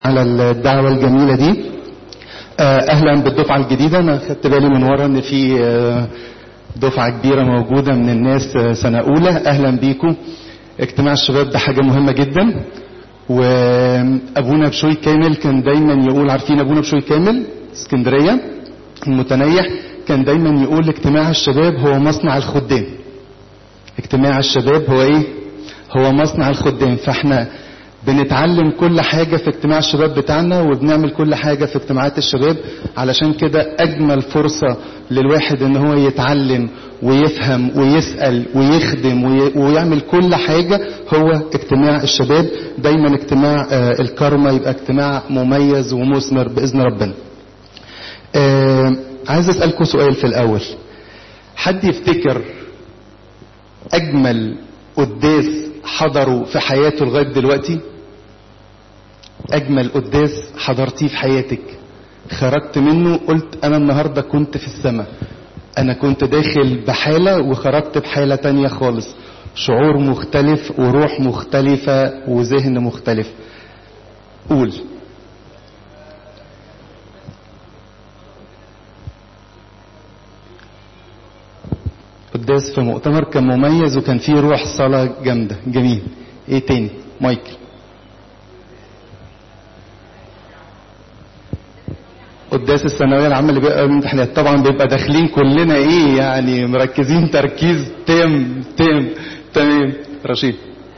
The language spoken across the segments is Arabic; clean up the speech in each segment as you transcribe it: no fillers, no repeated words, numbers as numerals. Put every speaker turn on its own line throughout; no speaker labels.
على الدعوة الجميلة دي. اهلا بالدفعة الجديدة. انا خدت بالي من ورا ان في دفعة كبيرة موجودة من الناس سنة اولى. اهلا بيكم. اجتماع الشباب ده حاجة مهمة جدا، وابونا بشوي كامل كان دايما يقول، عارفين ابونا بشوي كامل اسكندرية المتنيح، كان دايما يقول اجتماع الشباب هو مصنع الخدام. اجتماع الشباب هو ايه؟ هو مصنع الخدام. فاحنا بنتعلم كل حاجة في اجتماع الشباب بتاعنا، وبنعمل كل حاجة في اجتماعات الشباب. علشان كده اجمل فرصة للواحد ان هو يتعلم ويفهم ويسأل ويخدم ويعمل كل حاجة هو اجتماع الشباب. دايما اجتماع الكرمة يبقى اجتماع مميز ومثمر بإذن ربنا. عايز اسألكم سؤال في الاول. حد يفتكر اجمل قداس حضروا في حياته لغاية دلوقتي؟ اجمل قداس حضرتيه في حياتك، خرجت منه قلت انا النهاردة كنت في السماء، انا كنت داخل بحالة وخرجت بحالة تانية خالص، شعور مختلف وروح مختلفة وذهن مختلف. قول. قداس في مؤتمر كان مميز وكان فيه روح صلاة جامدة. جميل. ايه تاني؟ مايكل. قداس الثانوية العامة اللي بيبقى الامتحانات، طبعا بيبقى داخلين كلنا ايه يعني مركزين تركيز تمام. رشيد.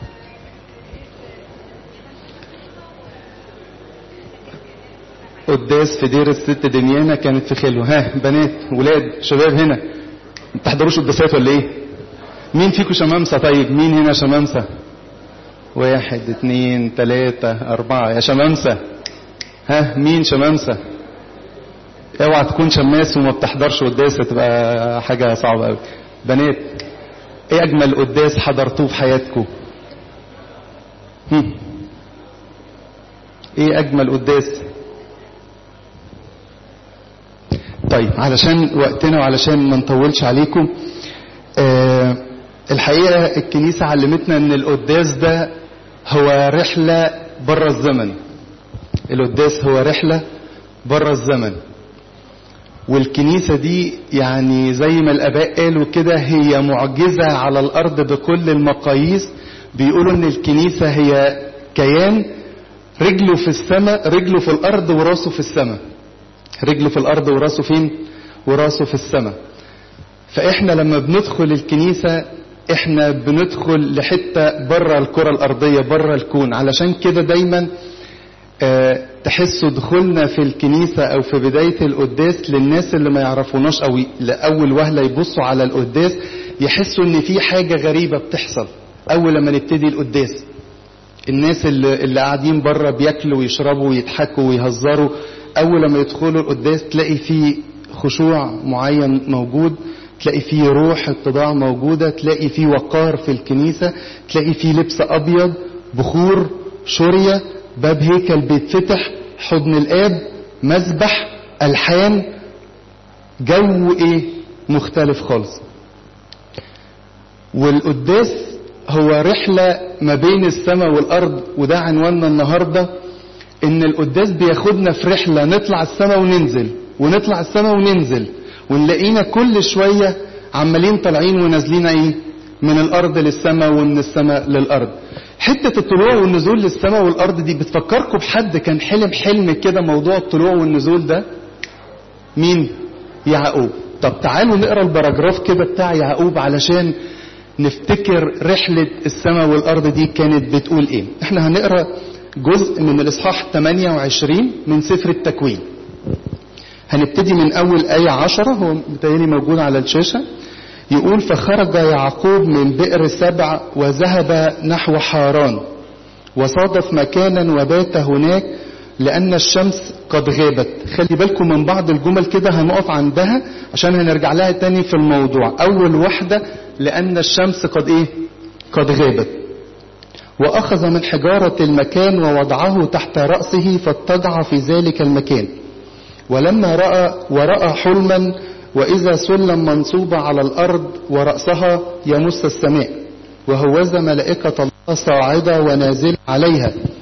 قداس في دير الست دميانة كانت في خلوة. ها بنات ولاد شباب هنا ما بتحضروش قداسات ولا ايه؟ مين فيكم شمامسة؟ طيب مين هنا شمامسة؟ 1 2 3 4 يا شمامسة. ها مين شمامسة؟ اوعى تكون شماس وما بتحضرش قداس، تبقى حاجة صعبة قوي. بنات، ايه اجمل قداس حضرتوه في حياتكم؟ ايه اجمل قداس؟ طيب علشان وقتنا وعلشان ما نطولش عليكم، الحقيقة الكنيسة علمتنا ان القداس ده هو رحلة بره الزمن. القداس هو رحلة بره الزمن، والكنيسة دي يعني زي ما الاباء قالوا كده هي معجزة على الارض بكل المقاييس. بيقولوا ان الكنيسة هي كيان رجله في السماء، رجله في الارض وراسه في السماء. رجله في الارض وراسه فين؟ وراسه في السماء. فاحنا لما بندخل الكنيسة احنا بندخل لحتة بره الكرة الارضية، بره الكون. علشان كده دايما تحسوا دخولنا في الكنيسة او في بداية القداس للناس اللي ما يعرفوناش او لأول وهلة يبصوا على القداس يحسوا ان في حاجة غريبة بتحصل اول لما نبتدي القداس. الناس اللي قاعدين بره بياكلوا ويشربوا ويضحكوا ويهزروا، اول لما يدخلوا القداس تلاقي فيه خشوع معين موجود، تلاقي فيه روح اتضاع موجودة، تلاقي فيه وقار في الكنيسة، تلاقي فيه لبس ابيض، بخور، شورية، باب هيكل بيتفتح، حضن الاب، مذبح، الحان، جو ايه مختلف خالص. والقداس هو رحلة ما بين السماء والارض، وده عنواننا النهاردة، ان القداس بياخدنا في رحلة نطلع السماء وننزل ونطلع السماء وننزل، ونلاقينا كل شوية عمالين طالعين ونازلين ايه من الارض للسماء ومن السماء للارض. حتة الطلوع والنزول للسماء والارض دي بتفكركم بحد كان حلم كده موضوع الطلوع والنزول ده؟ مين؟ يعقوب. طب تعالوا نقرأ البراجراف كده بتاع يعقوب علشان نفتكر رحلة السماء والارض دي كانت بتقول ايه. احنا هنقرأ جزء من الإصحاح 28 من سفر التكوين. هنبتدي من أول آية 10، هو متهيألي موجود على الشاشة. يقول: فخرج يعقوب من بئر سبع وذهب نحو حاران، وصادف مكانا وبات هناك لأن الشمس قد غابت. خلي بالكم من بعض الجمل كده هنقف عندها عشان هنرجع لها تاني في الموضوع. أول واحدة لأن الشمس قد إيه؟ قد غابت. وأخذ من حجارة المكان ووضعه تحت رأسه فاضطجع في ذلك المكان. ولما رأى حلما، وإذا سلم منصوبة على الأرض ورأسها يمس السماء، وهوذا ملائكة الله صاعدة ونازلة عليها.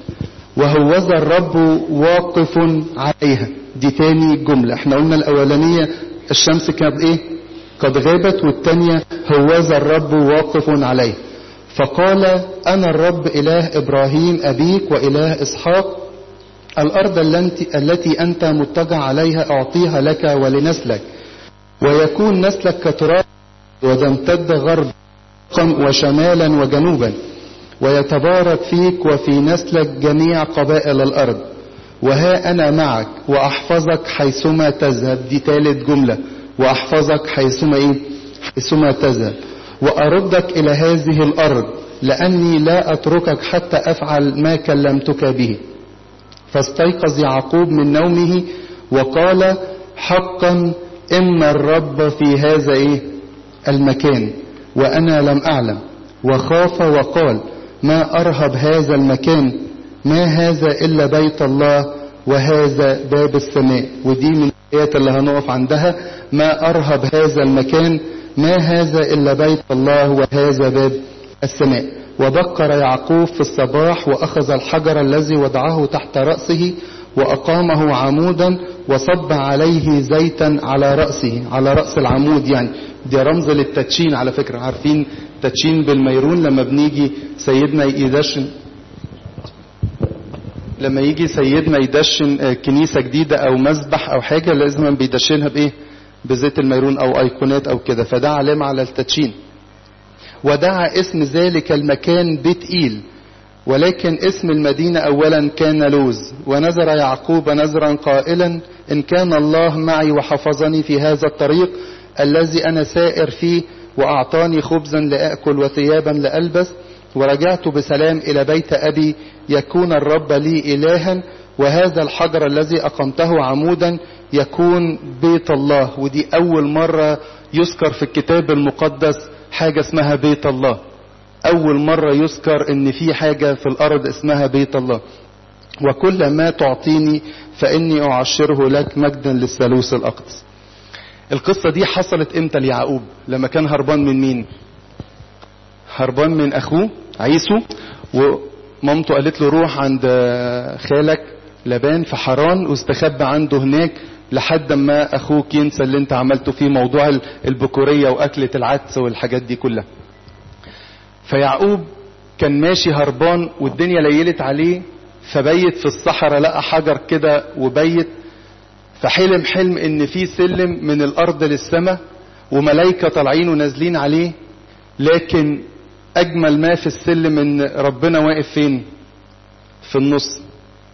وهوذا الرب واقف عليها. دي تاني جملة. احنا قلنا الاولانية الشمس كانت ايه؟ قد غابت، والتانية هوذا الرب واقف عليها. فقال انا الرب اله ابراهيم ابيك واله اسحاق، الارض التي انت مضطجع عليها اعطيها لك ولنسلك، ويكون نسلك كتراب وتمتد غربا وشمالا وجنوبا، ويتبارك فيك وفي نسلك جميع قبائل الارض، وها انا معك واحفظك حيثما تذهب. دي ثالث جملة، واحفظك حيثما تذهب، واردك الى هذه الارض، لاني لا اتركك حتى افعل ما كلمتك به. فاستيقظ يعقوب من نومه وقال حقا ان الرب في هذا المكان وانا لم اعلم، وخاف وقال ما ارهب هذا المكان، ما هذا الا بيت الله وهذا باب السماء. ودي من الآيات اللي هنقف عندها، ما ارهب هذا المكان، ما هذا الا بيت الله وهذا باب السماء. وبكر يعقوب في الصباح واخذ الحجر الذي وضعه تحت رأسه واقامه عمودا وصب عليه زيتا على رأسه، على رأس العمود. يعني دي رمز للتدشين على فكرة. عارفين تدشين بالميرون لما بنيجي سيدنا يدشن، لما يجي سيدنا يدشن كنيسة جديدة او مذبح او حاجة لازم بيدشنها بايه؟ بزيت الميرون او ايقونات او كده، فده علامة على التدشين. ودعا اسم ذلك المكان بيت إيل، ولكن اسم المدينة اولا كان لوز. ونذر يعقوب نذرا قائلا ان كان الله معي وحفظني في هذا الطريق الذي انا سائر فيه، واعطاني خبزا لاكل وثيابا لالبس، ورجعت بسلام الى بيت ابي، يكون الرب لي الها، وهذا الحجر الذي اقمته عمودا يكون بيت الله. ودي اول مرة يذكر في الكتاب المقدس حاجة اسمها بيت الله. اول مرة يذكر ان في حاجة في الارض اسمها بيت الله. وكل ما تعطيني فاني اعشره لك مجدا للثالوث الاقدس. القصة دي حصلت امتى ليعقوب؟ لما كان هربان من مين؟ هربان من اخوه عيسو، ومامته قالت له روح عند خالك لبان في حران واستخبى عنده هناك لحد ما اخوك ينسى اللي انت عملته فيه، موضوع البكورية واكلة العدس والحاجات دي كلها. فيعقوب كان ماشي هربان والدنيا ليلت عليه، فبيت في الصحراء، لقى حجر كده وبيت. فحلم حلم ان في سلم من الارض للسماء وملائكة طالعين ونازلين عليه، لكن اجمل ما في السلم ان ربنا واقف فين؟ في النص.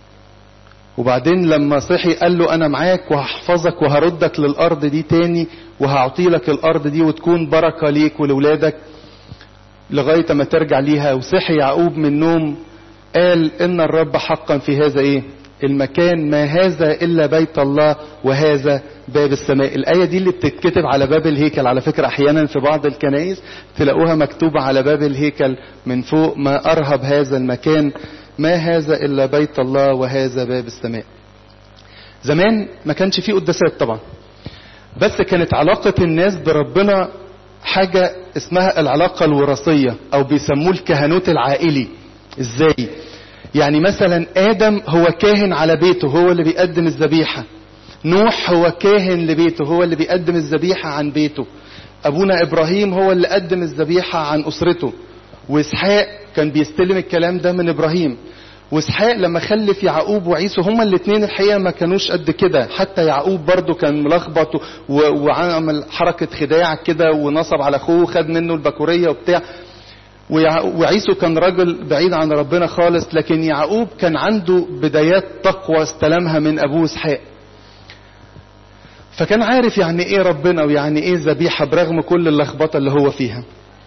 وبعدين لما صحي قال له انا معاك وهحفظك وهردك للارض دي تاني، وهعطي لك الارض دي وتكون بركة ليك ولولادك لغاية ما ترجع ليها. وصحي يعقوب من نوم قال ان الرب حقا في هذا المكان، ما هذا الا بيت الله وهذا باب السماء. الآية دي اللي بتتكتب على باب الهيكل على فكرة، احيانا في بعض الكنائس تلاقوها مكتوبة على باب الهيكل من فوق، ما ارهب هذا المكان، ما هذا الا بيت الله وهذا باب السماء. زمان ما كانش فيه قداسات طبعا، بس كانت علاقة الناس بربنا حاجة اسمها العلاقة الوراثية او بيسموه الكهنوت العائلي. ازاي؟ يعني مثلا آدم هو كاهن على بيته، هو اللي بيقدم الذبيحة. نوح هو كاهن لبيته، هو اللي بيقدم الذبيحة عن بيته. أبونا إبراهيم هو اللي قدم الذبيحة عن أسرته. وإسحاق كان بيستلم الكلام ده من إبراهيم. وإسحاق لما خلف يعقوب وعيسو هما الاثنين الحقيقة ما كانوش قد كده، حتى يعقوب برضو كان ملخبط وعمل حركة خداع كده ونصب على أخوه وخد منه البكورية وبتاع. وعيسو كان راجل بعيد عن ربنا خالص، لكن يعقوب كان عنده بدايات تقوى استلمها من أبوه إسحاق، فكان عارف يعني ايه ربنا ويعني ايه ذبيحة برغم كل اللخبطة اللي هو فيها.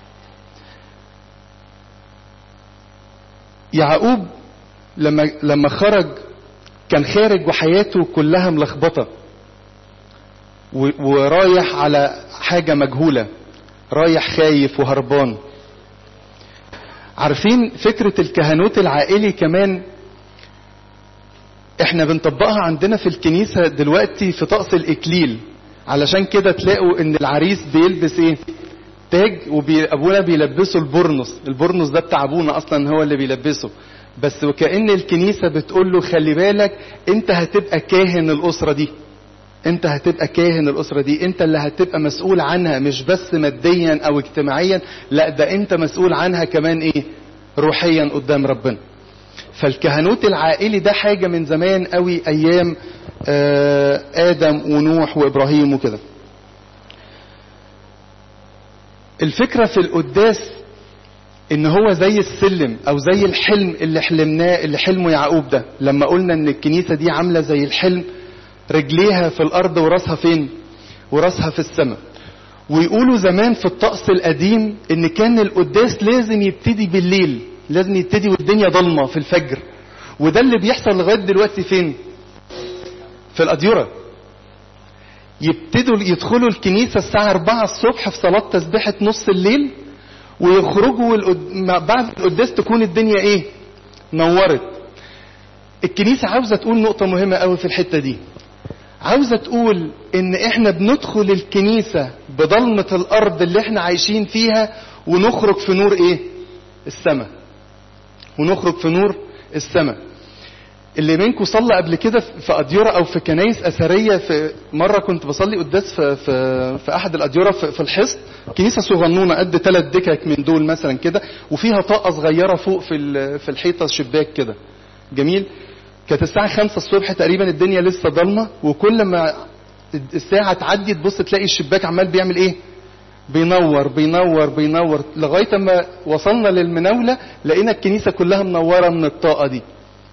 يعقوب لما خرج كان خارج وحياته كلها ملخبطة ورايح على حاجة مجهولة، رايح خايف وهربان. عارفين فكرة الكهنوت العائلي كمان احنا بنطبقها عندنا في الكنيسة دلوقتي في طقس الإكليل. علشان كده تلاقوا ان العريس بيلبس ايه؟ تاج، وابونا بيلبسه البرنس. البرنس ده بتاع ابونا اصلا، هو اللي بيلبسه. بس وكأن الكنيسة بتقول له خلي بالك انت هتبقى كاهن الأسرة دي، انت هتبقى كاهن الأسرة دي، انت اللي هتبقى مسؤول عنها مش بس ماديا او اجتماعيا، لا ده انت مسؤول عنها كمان ايه روحيا قدام ربنا. فالكهنوت العائلي ده حاجة من زمان قوي ايام آدم ونوح وإبراهيم وكده. الفكرة في القداس ان هو زي السلم او زي الحلم اللي حلمناه، اللي حلمه يعقوب ده، لما قلنا ان الكنيسة دي عاملة زي الحلم، رجليها في الارض وراسها فين؟ وراسها في السماء. ويقولوا زمان في الطقس القديم ان كان القداس لازم يبتدي بالليل، لازم يبتدي والدنيا ضلمة في الفجر، وده اللي بيحصل لغاية دلوقتي فين؟ في الأديرة. يبتدوا يدخلوا الكنيسة الساعة 4 الصبح في صلاة تسبيحة نص الليل، ويخرجوا بعد القداس تكون الدنيا ايه؟ نورت. الكنيسة عاوزة تقول نقطة مهمة قوي في الحتة دي، عاوزة تقول ان احنا بندخل الكنيسة بضلمة الارض اللي احنا عايشين فيها، ونخرج في نور ايه؟ السماء. ونخرج في نور السماء. اللي منكم صلى قبل كده في أديرة او في كنايس اثرية، في مرة كنت بصلي قداس في احد الأديرة في الحصن، كنيسة صغنونة قد 3 دكك من دول مثلا كده، وفيها طاقة صغيرة فوق في الحيطة شباك كده جميل. كانت الساعة 5 الصبح تقريبا، الدنيا لسه ضلمة، وكل ما الساعة تعدي تبص تلاقي الشباك عمال بيعمل ايه؟ بينور بينور بينور، لغاية ما وصلنا للمناولة لقينا الكنيسة كلها منورة من الطاقة دي.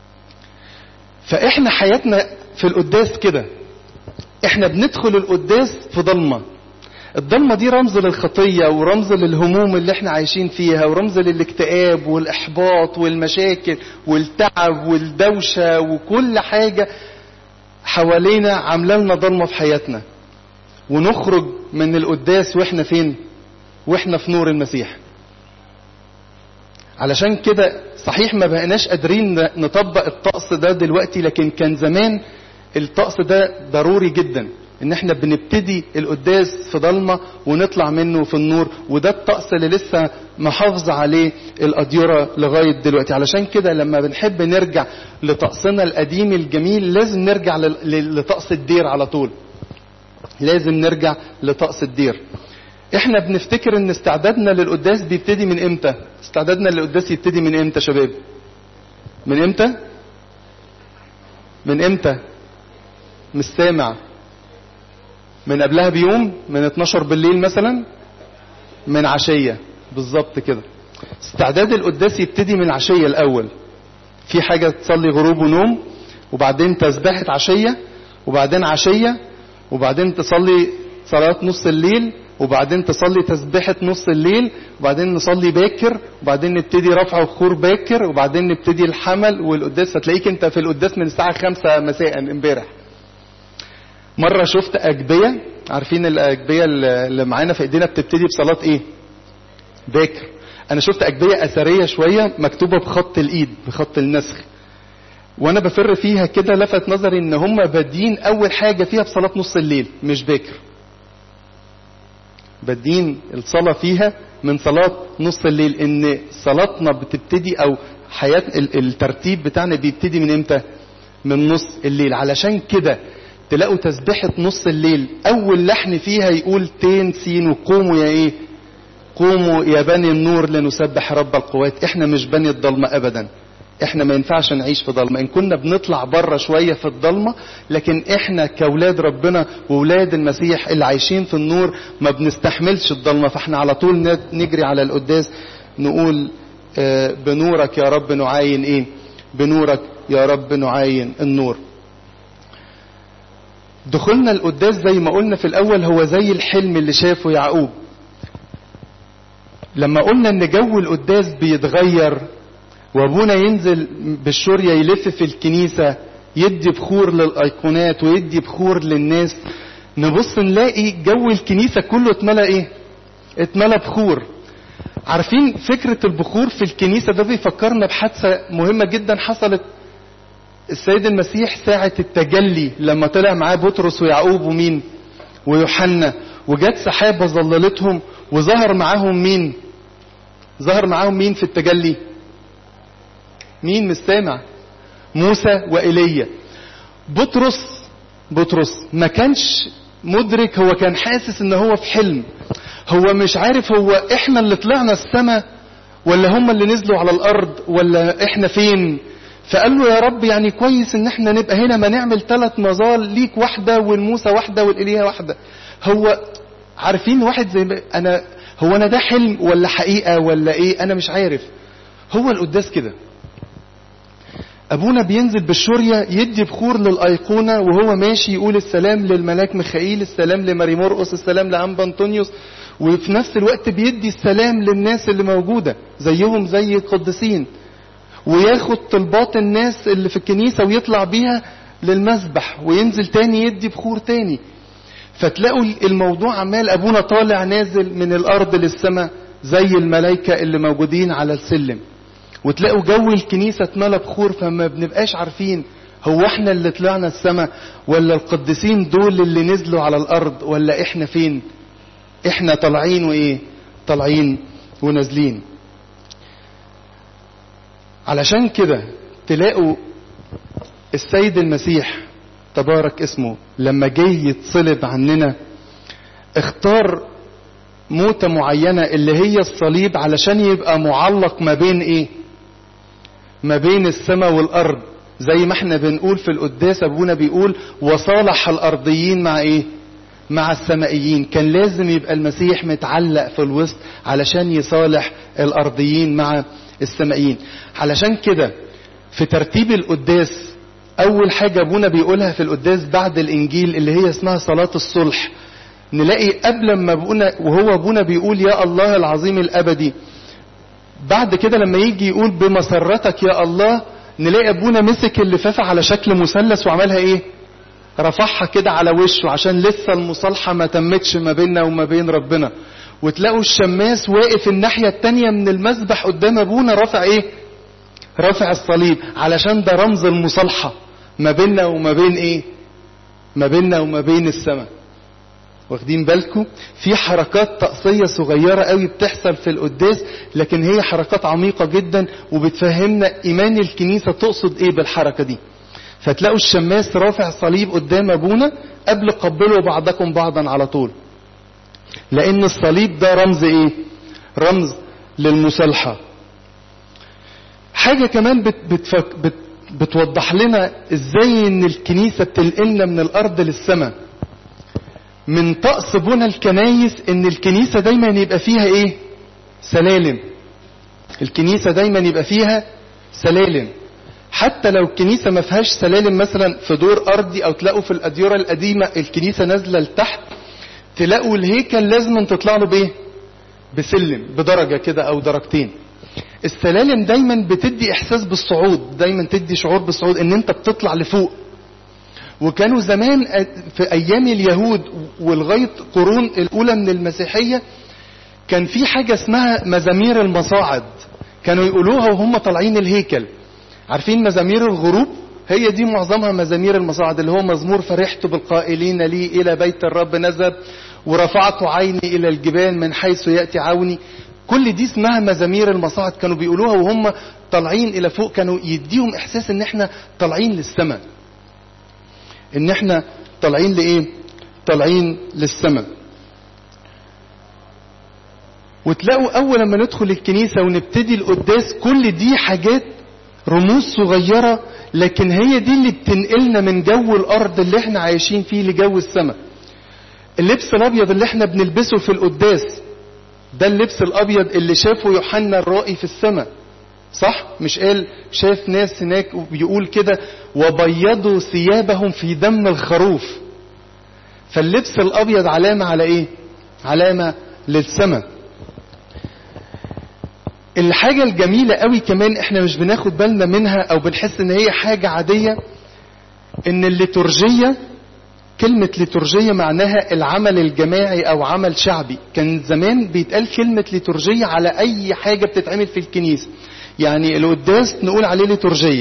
فاحنا حياتنا في القداس كده، احنا بندخل القداس في ضلمة. الضلمة دي رمز للخطية، ورمز للهموم اللي احنا عايشين فيها، ورمز للاكتئاب والإحباط والمشاكل والتعب والدوشة، وكل حاجة حوالينا عامله لنا ضلمة في حياتنا. ونخرج من القداس واحنا فين؟ واحنا في نور المسيح. علشان كده صحيح ما بقناش قادرين نطبق الطقس ده دلوقتي، لكن كان زمان الطقس ده ضروري جدا، ان احنا بنبتدي القداس في ضلمة ونطلع منه في النور، وده الطقس اللي لسه محافظ عليه الأديرة لغاية دلوقتي. علشان كده لما بنحب نرجع لطقسنا القديم الجميل لازم نرجع لطقس الدير على طول، لازم نرجع لطقس الدير. احنا بنفتكر ان استعدادنا للقداس بيبتدي من امتى؟ استعدادنا للقداس يبتدي من امتى شباب؟ من امتى؟ من امتى؟ مش سامع. من قبلها بيوم، من 12 بالليل مثلا، من عشية بالظبط كده. استعداد القداس يبتدي من عشية الأول. في حاجة تصلي غروب ونوم، وبعدين تسبحة عشية، وبعدين عشية، وبعدين تصلي صلاة نص الليل، وبعدين تصلي تسبحة نص الليل، وبعدين نصلي باكر، وبعدين نبتدي رفع وخور باكر، وبعدين نبتدي الحمل والقداس. هتلاقيك انت في القداس من الساعة 5 مساء امبارح. مرة شفت أجبية، عارفين الأجبية اللي معانا في ايدينا بتبتدي بصلاة ايه؟ باكر. انا شفت أجبية أثرية شوية مكتوبة بخط الإيد، بخط النسخ، وانا بفر فيها كده لفت نظري ان هم بادين اول حاجة فيها بصلاة نص الليل مش باكر، بادين الصلاة فيها من صلاة نص الليل. ان صلاتنا بتبتدي او حياة الترتيب بتاعنا بيبتدي من امتى؟ من نص الليل. علشان كده تلاقوا تسبحة نص الليل اول لحن فيها يقول تين سين وقوموا يا ايه؟ قوموا يا بني النور لنسبح رب القوات. احنا مش بني الضلمة ابدا، احنا ما ينفعش نعيش في ضلمة. ان كنا بنطلع بره شوية في الضلمة، لكن احنا كاولاد ربنا وولاد المسيح اللي عايشين في النور ما بنستحملش الضلمة. فاحنا على طول نجري على القداس نقول بنورك يا رب نعاين ايه؟ بنورك يا رب نعاين النور. دخلنا القداس زي ما قلنا في الاول هو زي الحلم اللي شافه يعقوب. لما قلنا ان جو القداس بيتغير، وابونا ينزل بالشورية يلف في الكنيسة يدي بخور للايقونات ويدي بخور للناس، نبص نلاقي جو الكنيسة كله اتملى ايه؟ اتملى بخور. عارفين فكرة البخور في الكنيسة ده بيفكرنا بحادثة مهمة جدا حصلت السيد المسيح ساعة التجلي، لما طلع معاه بطرس ويعقوب ومين؟ ويوحنا، وجت سحابة ظللتهم، وظهر معاهم مين؟ ظهر معاهم مين في التجلي؟ مين مش سامع؟ موسى وإيليا. بطرس ما كانش مدرك، هو كان حاسس ان هو في حلم، هو مش عارف هو احنا اللي طلعنا السماء ولا هم اللي نزلوا على الارض ولا احنا فين. فقال له يا رب يعني كويس ان احنا نبقى هنا، ما نعمل 3 مظال ليك، واحدة والموسى واحدة والإيليا واحدة. هو عارفين واحد زي هو انا ده حلم ولا حقيقة ولا ايه؟ انا مش عارف. هو القداس كده، ابونا بينزل بالشورية يدي بخور للأيقونة وهو ماشي، يقول السلام للملاك ميخائيل، السلام لماري مرقس، السلام لأنبا أنطونيوس، وفي نفس الوقت بيدي السلام للناس اللي موجودة زيهم زي القديسين، وياخد طلبات الناس اللي في الكنيسة ويطلع بيها للمسبح، وينزل تاني يدي بخور تاني. فتلاقوا الموضوع عمال ابونا طالع نازل من الارض للسماء زي الملائكة اللي موجودين على السلم. وتلاقوا جو الكنيسة اتملى بخور، فما بنبقاش عارفين هو احنا اللي طلعنا السماء ولا القديسين دول اللي نزلوا على الارض ولا احنا فين. احنا طالعين وايه؟ طالعين ونازلين. علشان كده تلاقوا السيد المسيح تبارك اسمه لما جه يتصلب عننا اختار موتة معينة اللي هي الصليب، علشان يبقى معلق ما بين ايه؟ ما بين السماء والارض. زي ما احنا بنقول في القداس، ابونا بيقول وصالح الارضيين مع ايه؟ مع السمائيين. كان لازم يبقى المسيح متعلق في الوسط علشان يصالح الارضيين مع السمائيين. علشان كده في ترتيب القداس اول حاجة ابونا بيقولها في القداس بعد الانجيل اللي هي اسمها صلاة الصلح. نلاقي قبل ما ابونا بيقول يا الله العظيم الابدي، بعد كده لما يجي يقول بمسرتك يا الله، نلاقي ابونا مسك اللفافة على شكل مثلث وعملها ايه؟ رفعها كده على وشه، عشان لسه المصالحة ما تمتش ما بيننا وما بين ربنا. وتلاقوا الشماس واقف الناحية التانية من المسبح قدام ابونا رافع ايه؟ رافع الصليب، علشان ده رمز المصالحة ما بيننا وما بين ايه؟ ما بيننا وما بين السماء. واخدين بالكم؟ في حركات طقسية صغيرة قوي بتحصل في القداس، لكن هي حركات عميقة جدا وبتفهمنا ايمان الكنيسة تقصد ايه بالحركة دي. فتلاقوا الشماس رافع صليب قدام ابونا قبل قبلوا بعضكم بعضا على طول، لان الصليب ده رمز ايه؟ رمز للمصالحة. حاجة كمان بتوضح لنا ازاي ان الكنيسة بتنقلنا من الارض للسماء. من طقس بنى الكنايس ان الكنيسة دايما يبقى فيها ايه؟ سلالم. الكنيسة دايما يبقى فيها سلالم. حتى لو الكنيسة ما فيهاش سلالم مثلا في دور ارضي، او تلاقوا في الاديرة القديمة الكنيسة نازلة لتحت، تلاقوا الهيكل لازم تطلع له بايه؟ بسلم بدرجة كده او درجتين. السلالم دايما بتدي احساس بالصعود، دايما تدي شعور بالصعود ان انت بتطلع لفوق. وكانوا زمان في ايام اليهود ولغاية قرون الاولى من المسيحية كان في حاجة اسمها مزامير المصاعد، كانوا يقولوها وهم طالعين الهيكل. عارفين مزامير الغروب؟ هي دي معظمها مزامير المصاعد، اللي هو مزمور فرحت بالقائلين لي الى بيت الرب نذهب، ورفعت عيني الى الجبال من حيث يأتي عوني. كل دي اسمها مزامير المصاعد، كانوا بيقولوها وهم طالعين الى فوق، كانوا يديهم احساس ان احنا طالعين للسماء، ان احنا طالعين لايه؟ طالعين للسماء. وتلاقوا اول لما ندخل الكنيسة ونبتدي القداس كل دي حاجات رموز صغيرة، لكن هي دي اللي بتنقلنا من جو الارض اللي احنا عايشين فيه لجو السماء. اللبس الابيض اللي احنا بنلبسه في القداس ده اللبس الابيض اللي شافه يوحنا الرائي في السماء، صح؟ مش قال شاف ناس هناك بيقول كده وبيضوا ثيابهم في دم الخروف. فاللبس الابيض علامة على ايه؟ علامة للسماء. الحاجة الجميلة قوي كمان احنا مش بناخد بالنا منها او بنحس ان هي حاجة عادية، ان الليتورجية، كلمة ليتورجية معناها العمل الجماعي او عمل شعبي. كان زمان بيتقال كلمة ليتورجية على اي حاجة بتتعمل في الكنيسة. يعني القداس نقول عليه ليتورجية،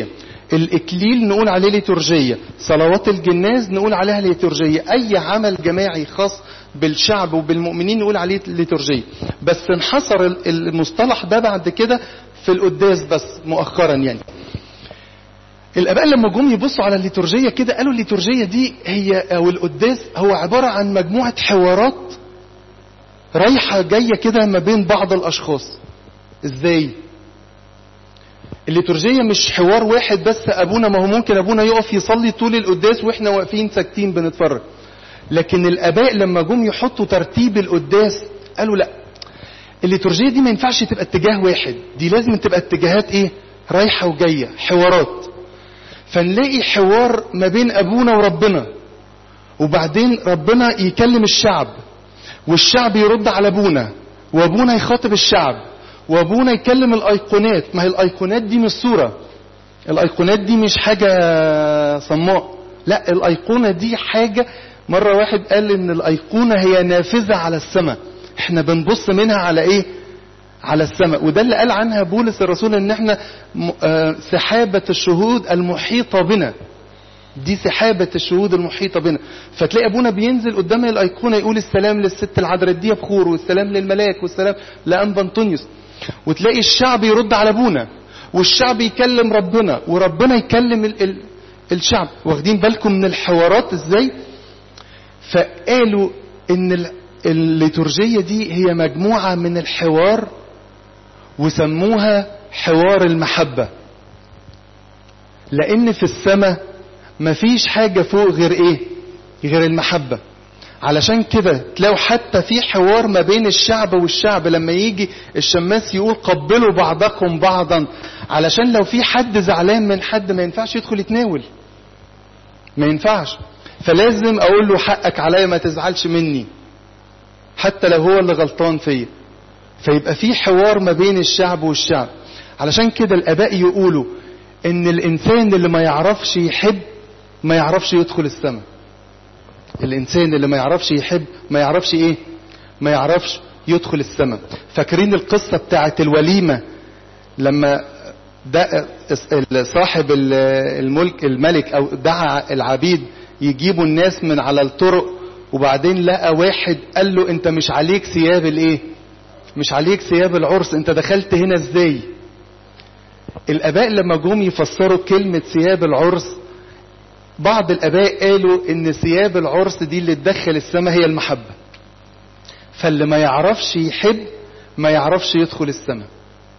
الإكليل نقول عليه ليتورجية، صلوات الجناز نقول عليها ليتورجية، أي عمل جماعي خاص بالشعب وبالمؤمنين نقول عليه ليتورجية. بس انحصر المصطلح ده بعد كده في القداس بس مؤخرا. يعني الآباء لما جم يبصوا على الليتورجية كده قالوا الليتورجية دي هي أو القداس هو عبارة عن مجموعة حوارات رايحة جاية كده ما بين بعض الأشخاص. إزاي؟ الليتورجية مش حوار واحد بس أبونا، ما هو ممكن أبونا يقف يصلي طول القداس وإحنا واقفين ساكتين بنتفرج. لكن الآباء لما جم يحطوا ترتيب القداس قالوا لا، الليتورجية دي ما ينفعش تبقى اتجاه واحد، دي لازم تبقى اتجاهات إيه؟ رايحة وجاية، حوارات. فنلاقي حوار ما بين أبونا وربنا، وبعدين ربنا يكلم الشعب والشعب يرد على أبونا، وأبونا يخاطب الشعب، وأبونا يكلم الأيقونات. ما هي الأيقونات دي مش صورة، الأيقونات دي مش حاجة صماء، لا، الأيقونة دي حاجة. مرة واحد قال إن الأيقونة هي نافذة على السماء، احنا بنبص منها على إيه؟ على السماء. وده اللي قال عنها بولس الرسول ان احنا سحابة الشهود المحيطة بنا، دي سحابة الشهود المحيطة بنا. فتلاقي ابونا بينزل قدام الايقونة يقول السلام للست العذراء دي بخور، والسلام للملاك، والسلام لأنبا أنطونيوس. وتلاقي الشعب يرد على ابونا، والشعب يكلم ربنا، وربنا يكلم الشعب. واخدين بالكم من الحوارات ازاي؟ فقالوا ان الليتورجية دي هي مجموعة من الحوار، وسموها حوار المحبة. لأن في السماء مفيش حاجة فوق غير إيه؟ غير المحبة. علشان كده تلاقوا حتى في حوار ما بين الشعب والشعب، لما يجي الشماس يقول قبلوا بعضكم بعضا، علشان لو في حد زعلان من حد ما ينفعش يدخل يتناول، ما ينفعش. فلازم أقول له حقك عليا، ما تزعلش مني حتى لو هو اللي غلطان فيا. فيبقى في حوار ما بين الشعب والشعب. علشان كده الآباء يقولوا ان الانسان اللي ما يعرفش يحب ما يعرفش يدخل السماء. الانسان اللي ما يعرفش يحب ما يعرفش ايه؟ ما يعرفش يدخل السماء. فاكرين القصة بتاعت الوليمة لما صاحب الملك او دعا العبيد يجيبوا الناس من على الطرق، وبعدين لقى واحد قال له انت مش عليك ثياب الايه؟ مش عليك ثياب العرس، انت دخلت هنا ازاي؟ الاباء لما جم يفسروا كلمة ثياب العرس، بعض الاباء قالوا ان ثياب العرس دي اللي تدخل السماء هي المحبة. فاللي ما يعرفش يحب ما يعرفش يدخل السماء.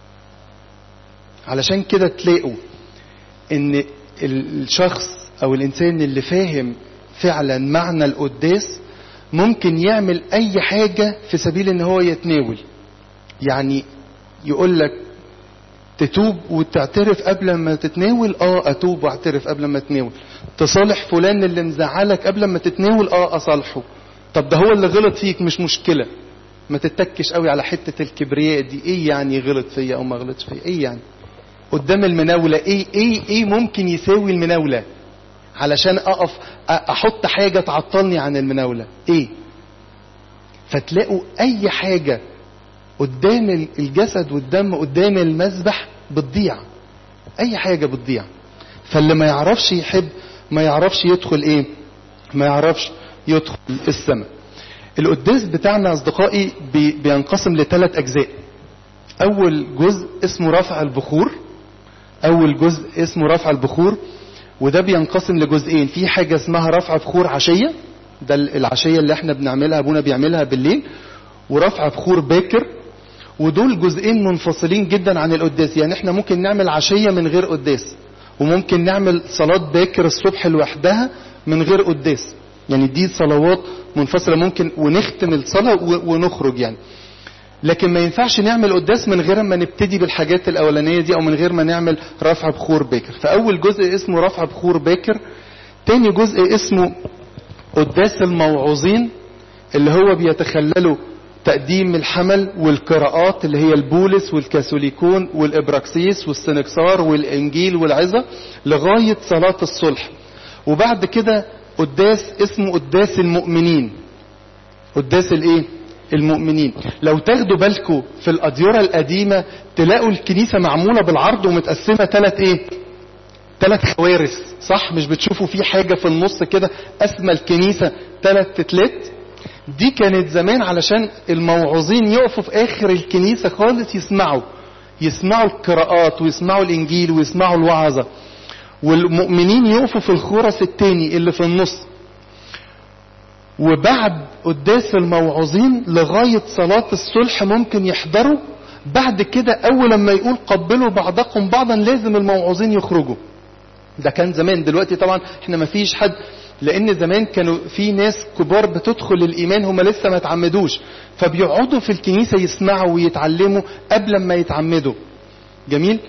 علشان كده تلاقوا ان الشخص او الانسان اللي فاهم فعلا معنى القداس ممكن يعمل اي حاجة في سبيل ان هو يتناول. يعني يقول لك تتوب وتعترف قبل ما تتناول، اتوب واعترف قبل ما تتناول. تصالح فلان اللي مزعلك قبل ما تتناول، اصالحه. طب ده هو اللي غلط فيك، مش مشكلة، ما تتكش قوي على حتة الكبرياء دي. ايه يعني غلط فيا او ما غلطش فيا؟ ايه يعني قدام المناولة؟ ايه ممكن يساوي المناولة علشان اقف احط حاجة تعطلني عن المناولة؟ ايه؟ فتلاقوا اي حاجة قدام الجسد والدم قدام المذبح بتضيع، اي حاجة بتضيع. فاللي ما يعرفش يحب ما يعرفش يدخل ايه؟ ما يعرفش يدخل السماء. القداس بتاعنا اصدقائي بينقسم لثلاث اجزاء. اول جزء اسمه رفع البخور، اول جزء اسمه رفع البخور، وده بينقسم لجزئين. في حاجة اسمها رفع بخور عشية، ده العشية اللي احنا بنعملها، ابونا بيعملها بالليل، ورفع بخور باكر. ودول جزئين منفصلين جدا عن القداس. يعني احنا ممكن نعمل عشية من غير قداس، وممكن نعمل صلاة باكر الصبح لوحدها من غير قداس. يعني دي صلوات منفصلة ممكن، ونختم الصلاة ونخرج يعني. لكن ما ينفعش نعمل قداس من غير ما نبتدي بالحاجات الأولانية دي، أو من غير ما نعمل رفع بخور باكر. فأول جزء اسمه رفع بخور باكر. تاني جزء اسمه قداس الموعوظين، اللي هو بيتخللوا تقديم الحمل والقراءات اللي هي البولس والكاثوليكون والإبراكسيس والسنكسار والإنجيل والعظة لغاية صلاة الصلح. وبعد كده قداس اسمه قداس المؤمنين. قداس الايه؟ المؤمنين. لو تاخدوا بالكم في الأديرة القديمة تلاقوا الكنيسة معمولة بالعرض ومتقسمة 3 خوارس، صح؟ مش بتشوفوا في حاجة في النص كده اسمى الكنيسة 3 تلات؟ دي كانت زمان علشان الموعظين يقفوا في اخر الكنيسة خالص يسمعوا القراءات ويسمعوا الانجيل ويسمعوا الوعظة، والمؤمنين يقفوا في الخرس التاني اللي في النص. وبعد قداس الموعظين لغاية صلاة الصلح ممكن يحضروا. بعد كده اول لما يقول قبلوا بعضكم بعضا لازم الموعظين يخرجوا. ده كان زمان. دلوقتي طبعا احنا ما فيش حد، لان زمان كانوا في ناس كبار بتدخل الايمان هم لسه ما اتعمدوش، فبيقعدوا في الكنيسة يسمعوا ويتعلموا قبل ما يتعمدوا. جميل.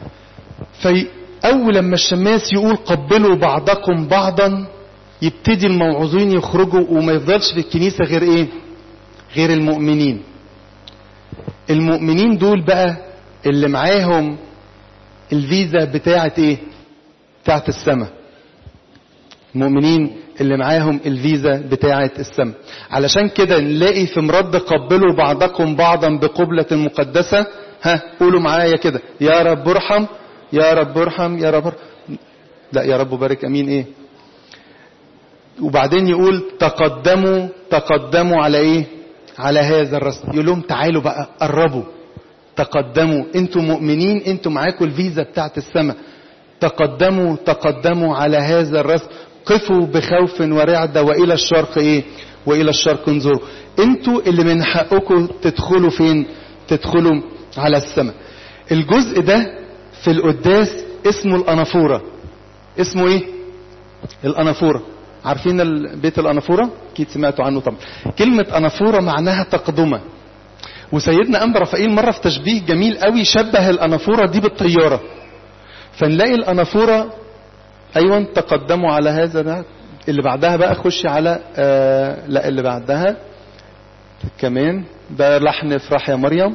اول لما الشماس يقول قبلوا بعضكم بعضا يبتدي الموعظين يخرجوا، وما يفضلش في الكنيسة غير ايه؟ غير المؤمنين. المؤمنين دول بقى اللي معاهم الفيزا بتاعت ايه؟ بتاعت السماء. المؤمنين اللي معاهم الفيزا بتاعت السماء. علشان كده نلاقي في مرد قبلوا بعضكم بعضا بقبلة مقدسة. قولوا معايا كده: يا رب ارحم، يا رب ارحم، يا رب ارحم. لا، يا رب بارك، امين. ايه؟ وبعدين يقول تقدموا على ايه؟ على هذا الرسم. يقول لهم تعالوا بقى قربوا، تقدموا، انتوا مؤمنين، انتوا معاكم الفيزا بتاعت السماء. تقدموا على هذا الرسم، قفوا بخوف ورعدة، والى الشرق ايه؟ والى الشرق انظروا. انتوا اللي من حقكم تدخلوا فين؟ تدخلوا على السماء. الجزء ده في القداس اسمه الأنافورة. اسمه ايه؟ الأنافورة. عارفين بيت الأنافورة؟ اكيد سمعتوا عنه طبعا. كلمة أنافورة معناها تقدمة. وسيدنا أنبا رفائيل مرة في تشبيه جميل قوي شبه الأنافورة دي بالطيارة. فنلاقي الأنافورة ايوه تقدموا على هذا. اللي بعدها بقى خش على لا اللي بعدها كمان ده لحن افرح يا مريم.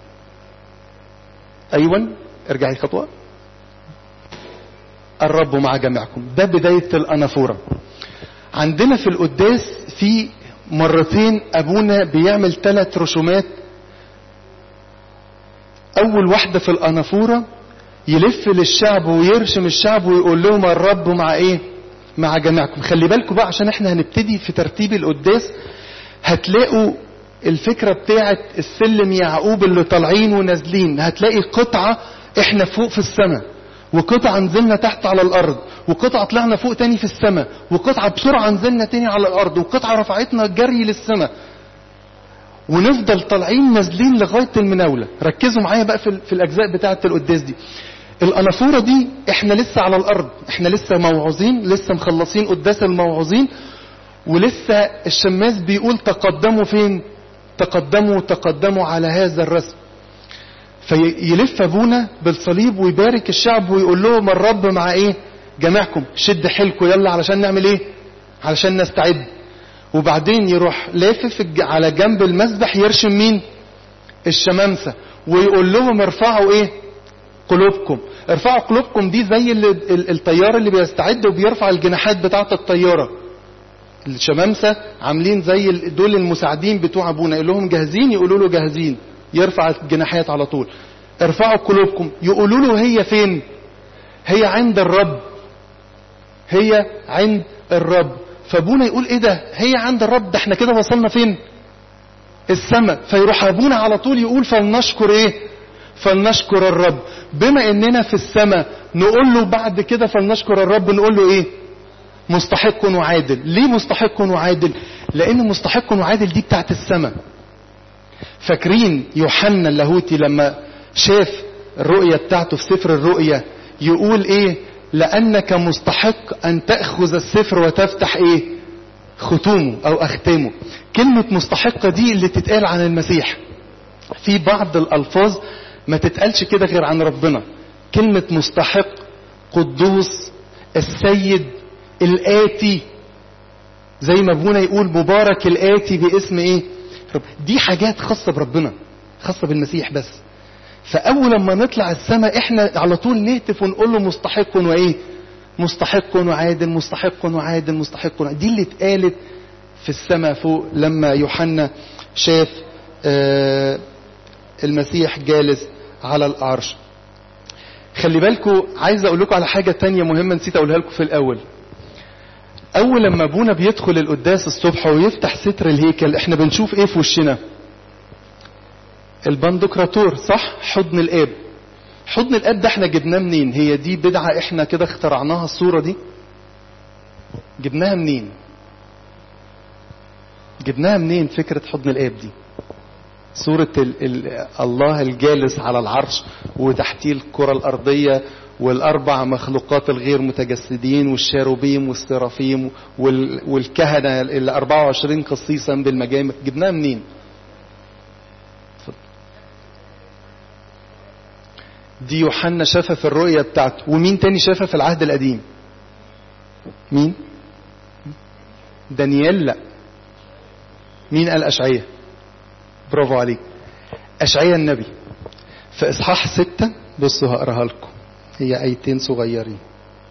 ايوه ارجعي خطوة. الرب مع جميعكم. ده بداية الأنافورة. عندنا في القداس في مرتين ابونا بيعمل 3 رسومات. اول واحدة في الأنافورة يلف للشعب ويرشم الشعب ويقول لهم الرب مع ايه؟ مع جميعكم. خلي بالكم بقى عشان احنا هنبتدي في ترتيب القداس. هتلاقوا الفكرة بتاعت السلم يعقوب اللي طالعين ونازلين. هتلاقي قطعة احنا فوق في السماء، وقطعة نزلنا تحت على الارض، وقطعة طلعنا فوق تاني في السماء، وقطعة بسرعة نزلنا تاني على الارض، وقطعة رفعتنا جري للسماء، ونفضل طالعين نازلين لغاية المناولة. ركزوا معايا بقى في الاجزاء بتاعت القداس دي. الأنافورة دي احنا لسه على الارض، احنا لسه موعظين، لسه مخلصين قداس الموعظين، ولسه الشماس بيقول تقدموا فين؟ تقدموا على هذا الرسم. فيلف ابونا بالصليب ويبارك الشعب ويقول لهم الرب مع ايه؟ جميعكم. شد حيلكم يلا علشان نعمل ايه؟ علشان نستعد. وبعدين يروح لافف على جنب المسبح يرشم مين؟ الشمامسة، ويقول لهم ارفعوا ايه؟ قلوبكم. ارفعوا قلوبكم دي زي الطيار اللي بيستعد وبيرفع الجناحات بتاعة الطيارة. الشمامسة عاملين زي دول المساعدين بتوع ابونا، يقول لهم جاهزين، يقولوا له جاهزين، يرفع الجناحات على طول. ارفعوا قلوبكم، يقولوا له هي فين؟ هي عند الرب، هي عند الرب. فابونا يقول ايه ده؟ هي عند الرب، ده احنا كده وصلنا فين؟ السماء. فيروح ابونا على طول يقول فلنشكر ايه؟ فلنشكر الرب. بما اننا في السماء نقول له بعد كده فلنشكر الرب، نقول له ايه؟ مستحق وعادل. ليه مستحق وعادل؟ لان مستحق وعادل دي بتاعت السماء. فاكرين يوحنا اللاهوتي لما شاف الرؤية بتاعته في سفر الرؤيا يقول ايه؟ لانك مستحق ان تأخذ السفر وتفتح ايه؟ ختومه او اختامه. كلمة مستحقة دي اللي تتقال عن المسيح. في بعض الالفاظ ما تتقالش كده غير عن ربنا. كلمة مستحق، قدوس، السيد، الآتي، زي ما ابونا يقول مبارك الآتي باسم ايه؟ رب. دي حاجات خاصة بربنا، خاصة بالمسيح بس. فاول لما نطلع السماء احنا على طول نهتف ونقول له مستحق وايه؟ مستحق وعادل، مستحق وعادل، مستحق وعادل. دي اللي اتقالت في السماء فوق لما يوحنا شاف المسيح جالس على العرش. خلي بالكم، عايز اقول لكم على حاجة تانية مهمة نسيت اقولها لكم في الاول. اول لما ابونا بيدخل القداس الصبح ويفتح ستر الهيكل، احنا بنشوف ايه في وشنا؟ البندقراطور، صح؟ حضن الاب. حضن الاب ده احنا جبناه منين؟ هي دي بدعة احنا كده اخترعناها الصورة دي؟ جبناها منين؟ جبناها منين فكرة حضن الاب دي؟ صورة الله الجالس على العرش وتحتيه الكرة الأرضية والأربع مخلوقات الغير متجسدين والشاروبيم والسرافيم والكهنة ال 24 قصيصا بالمجامع. جبناها منين؟ دي يوحنا شافها في الرؤية بتاعته. ومين تاني شافها في العهد القديم؟ مين؟ دانيال؟ لا. مين قال؟ أشعياء. برافو عليك. أشعياء النبي في إصحاح 6. بصوا هقراها لكم، هي آيتين صغيرين.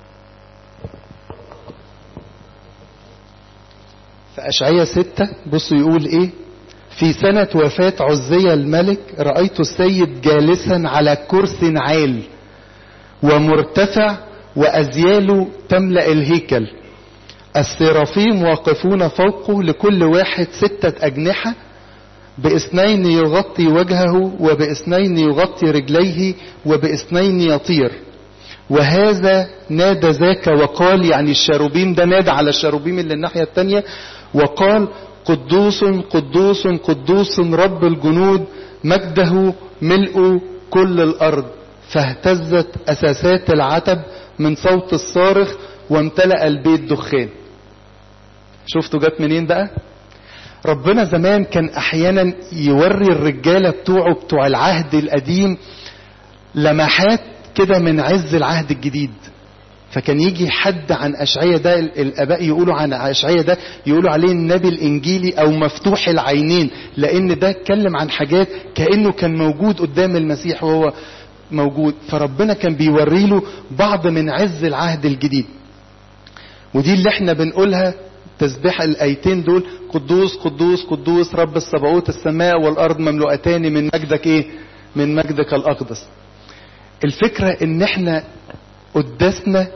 في أشعياء 6 بصوا يقول إيه: في سنة وفاة عزية الملك رأيت السيد جالسا على كرسي عال ومرتفع وأزياله تملأ الهيكل، السرافيم واقفون فوقه لكل واحد 6 أجنحة، بإثنين يغطي وجهه وبإثنين يغطي رجليه وبإثنين يطير. وهذا نادى ذاك وقال، يعني الشاروبيم ده نادى على الشاروبيم اللي الناحية التانية وقال: قدوس قدوس قدوس رب الجنود، مجده ملء كل الأرض. فاهتزت أساسات العتب من صوت الصارخ وامتلأ البيت دخان. شفتوا جت منين بقى؟ ربنا زمان كان احيانا يوري الرجالة بتوع العهد القديم لمحات كده من عز العهد الجديد. فكان يجي حد عن أشعياء ده، الاباء يقولوا عن أشعياء ده يقولوا عليه النبي الانجيلي او مفتوح العينين، لان ده اتكلم عن حاجات كأنه كان موجود قدام المسيح وهو موجود. فربنا كان بيوري له بعض من عز العهد الجديد. ودي اللي احنا بنقولها تسبيح الآيتين دول: قدوس قدوس قدوس رب الصباوت، السماء والأرض مملوءتان من مجدك ايه؟ من مجدك الأقدس. الفكرة ان احنا قداسنا،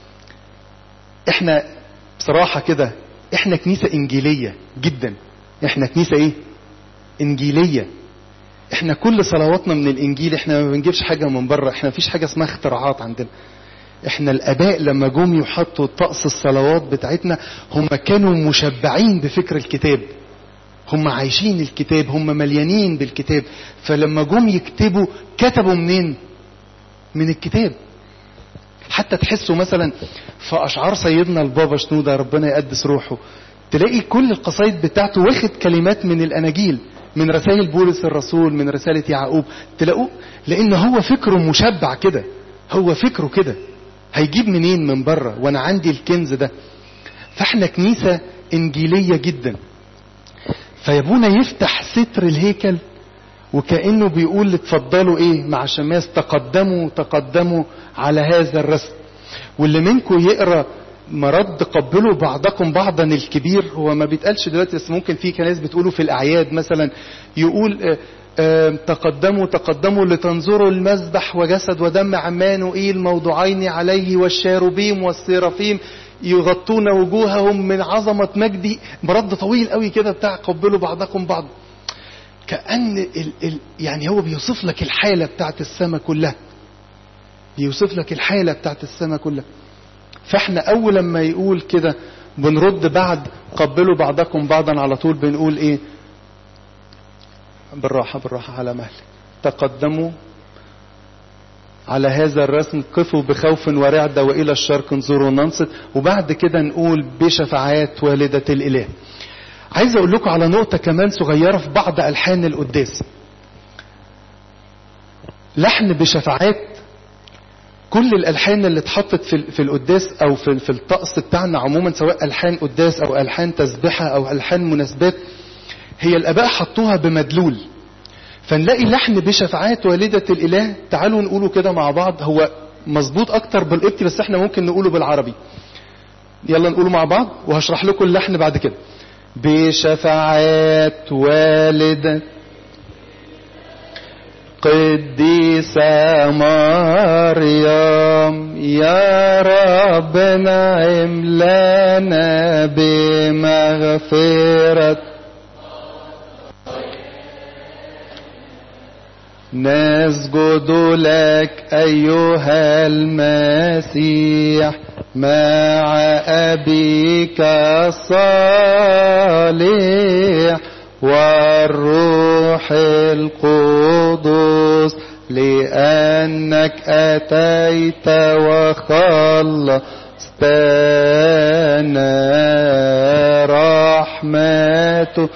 احنا بصراحة كده احنا كنيسة انجيلية جدا. احنا كنيسة ايه؟ انجيلية. احنا كل صلواتنا من الانجيل، احنا ما بنجيبش حاجة من بره، احنا مفيش حاجة اسمها اختراعات عندنا. احنا الاباء لما جم يحطوا طقس الصلوات بتاعتنا هم كانوا مشبعين بفكر الكتاب، هم عايشين الكتاب، هم مليانين بالكتاب. فلما جم يكتبوا كتبوا منين؟ من الكتاب. حتى تحسوا مثلا في اشعار سيدنا البابا شنودة ربنا يقدس روحه، تلاقي كل القصايد بتاعته واخد كلمات من الاناجيل، من رسائل بولس الرسول، من رسالة يعقوب. تلاقوه لان هو فكره مشبع كده، هو فكره كده، هيجيب منين من بره وانا عندي الكنز ده. فاحنا كنيسة انجيلية جدا. فيابونا يفتح ستر الهيكل وكأنه بيقول اتفضلوا ايه مع شماس، تقدموا تقدموا على هذا الرسم. واللي منكم يقرأ مرد قبلوا بعضكم بعضا الكبير، هو ما بيتقالش دلوقتي بس ممكن في كناس بتقوله في الاعياد مثلا، يقول تقدموا تقدموا لتنظروا المذبح وجسد ودم عمانوئيل موضوعين عليه، والشاروبيم والسرافيم يغطون وجوههم من عظمة مجدي. مرد طويل قوي كده بتاع قبلوا بعضكم بعض، كأن يعني هو بيوصف لك الحالة بتاعت السماء كلها، بيوصف لك الحالة بتاعت السماء كلها. فاحنا اول لما يقول كده بنرد بعد قبلوا بعضكم بعضا على طول بنقول ايه؟ بالراحة بالراحة على مهلك. تقدموا على هذا الرسم، قفوا بخوف ورعدة وإلى الشرق انظروا ننصت. وبعد كده نقول بشفاعات والدة الإله. عايز أقول لكم على نقطة كمان صغيرة في بعض ألحان القداس. لحن بشفاعات، كل الألحان اللي اتحطت في القداس أو في الطقس بتاعنا عموما، سواء ألحان قداس أو ألحان تسبحة أو ألحان مناسبات، هي الآباء حطوها بمدلول. فنلاقي لحن بشفاعات والدة الإله. تعالوا نقوله كده مع بعض، هو مظبوط أكتر بالقبطي بس احنا ممكن نقوله بالعربي. يلا نقوله مع بعض وهشرح لكم اللحن بعد كده. بشفاعات والدة قديسة مريم يا رب نعم لنا بمغفرة نسجد لك أيها المسيح مع أبيك الصالح والروح القدس لأنك أتيت وخلصتنا رحمة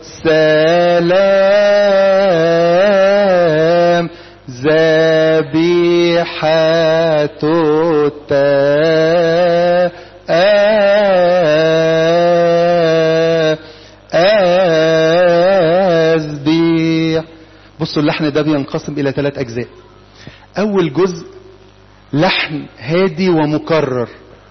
سلام ذبيحة تسبيح. بصوا اللحن ده بينقسم إلى 3 أجزاء. أول جزء لحن هادي ومكرر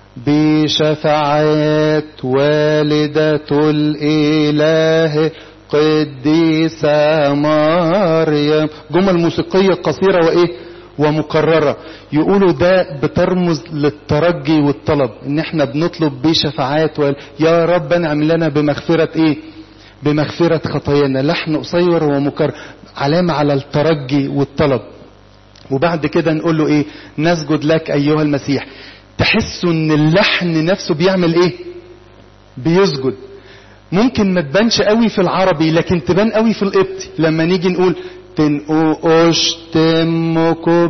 بشفاعات والدة الإله قديسة مريم، جمل موسيقية قصيرة ومكررة. يقولوا ده بترمز للترجي والطلب، ان احنا بنطلب بشفاعات يا رب انعم لنا بمغفرة بمغفرة خطايانا. لحن قصير ومكرر علامة على الترجي والطلب. وبعد كده نقول له نسجد لك ايها المسيح. تحسوا ان اللحن نفسه بيعمل بيسجد. ممكن ما تبانش قوي في العربي لكن تبان قوي في القبطي لما نيجي نقول تنقوش تمكو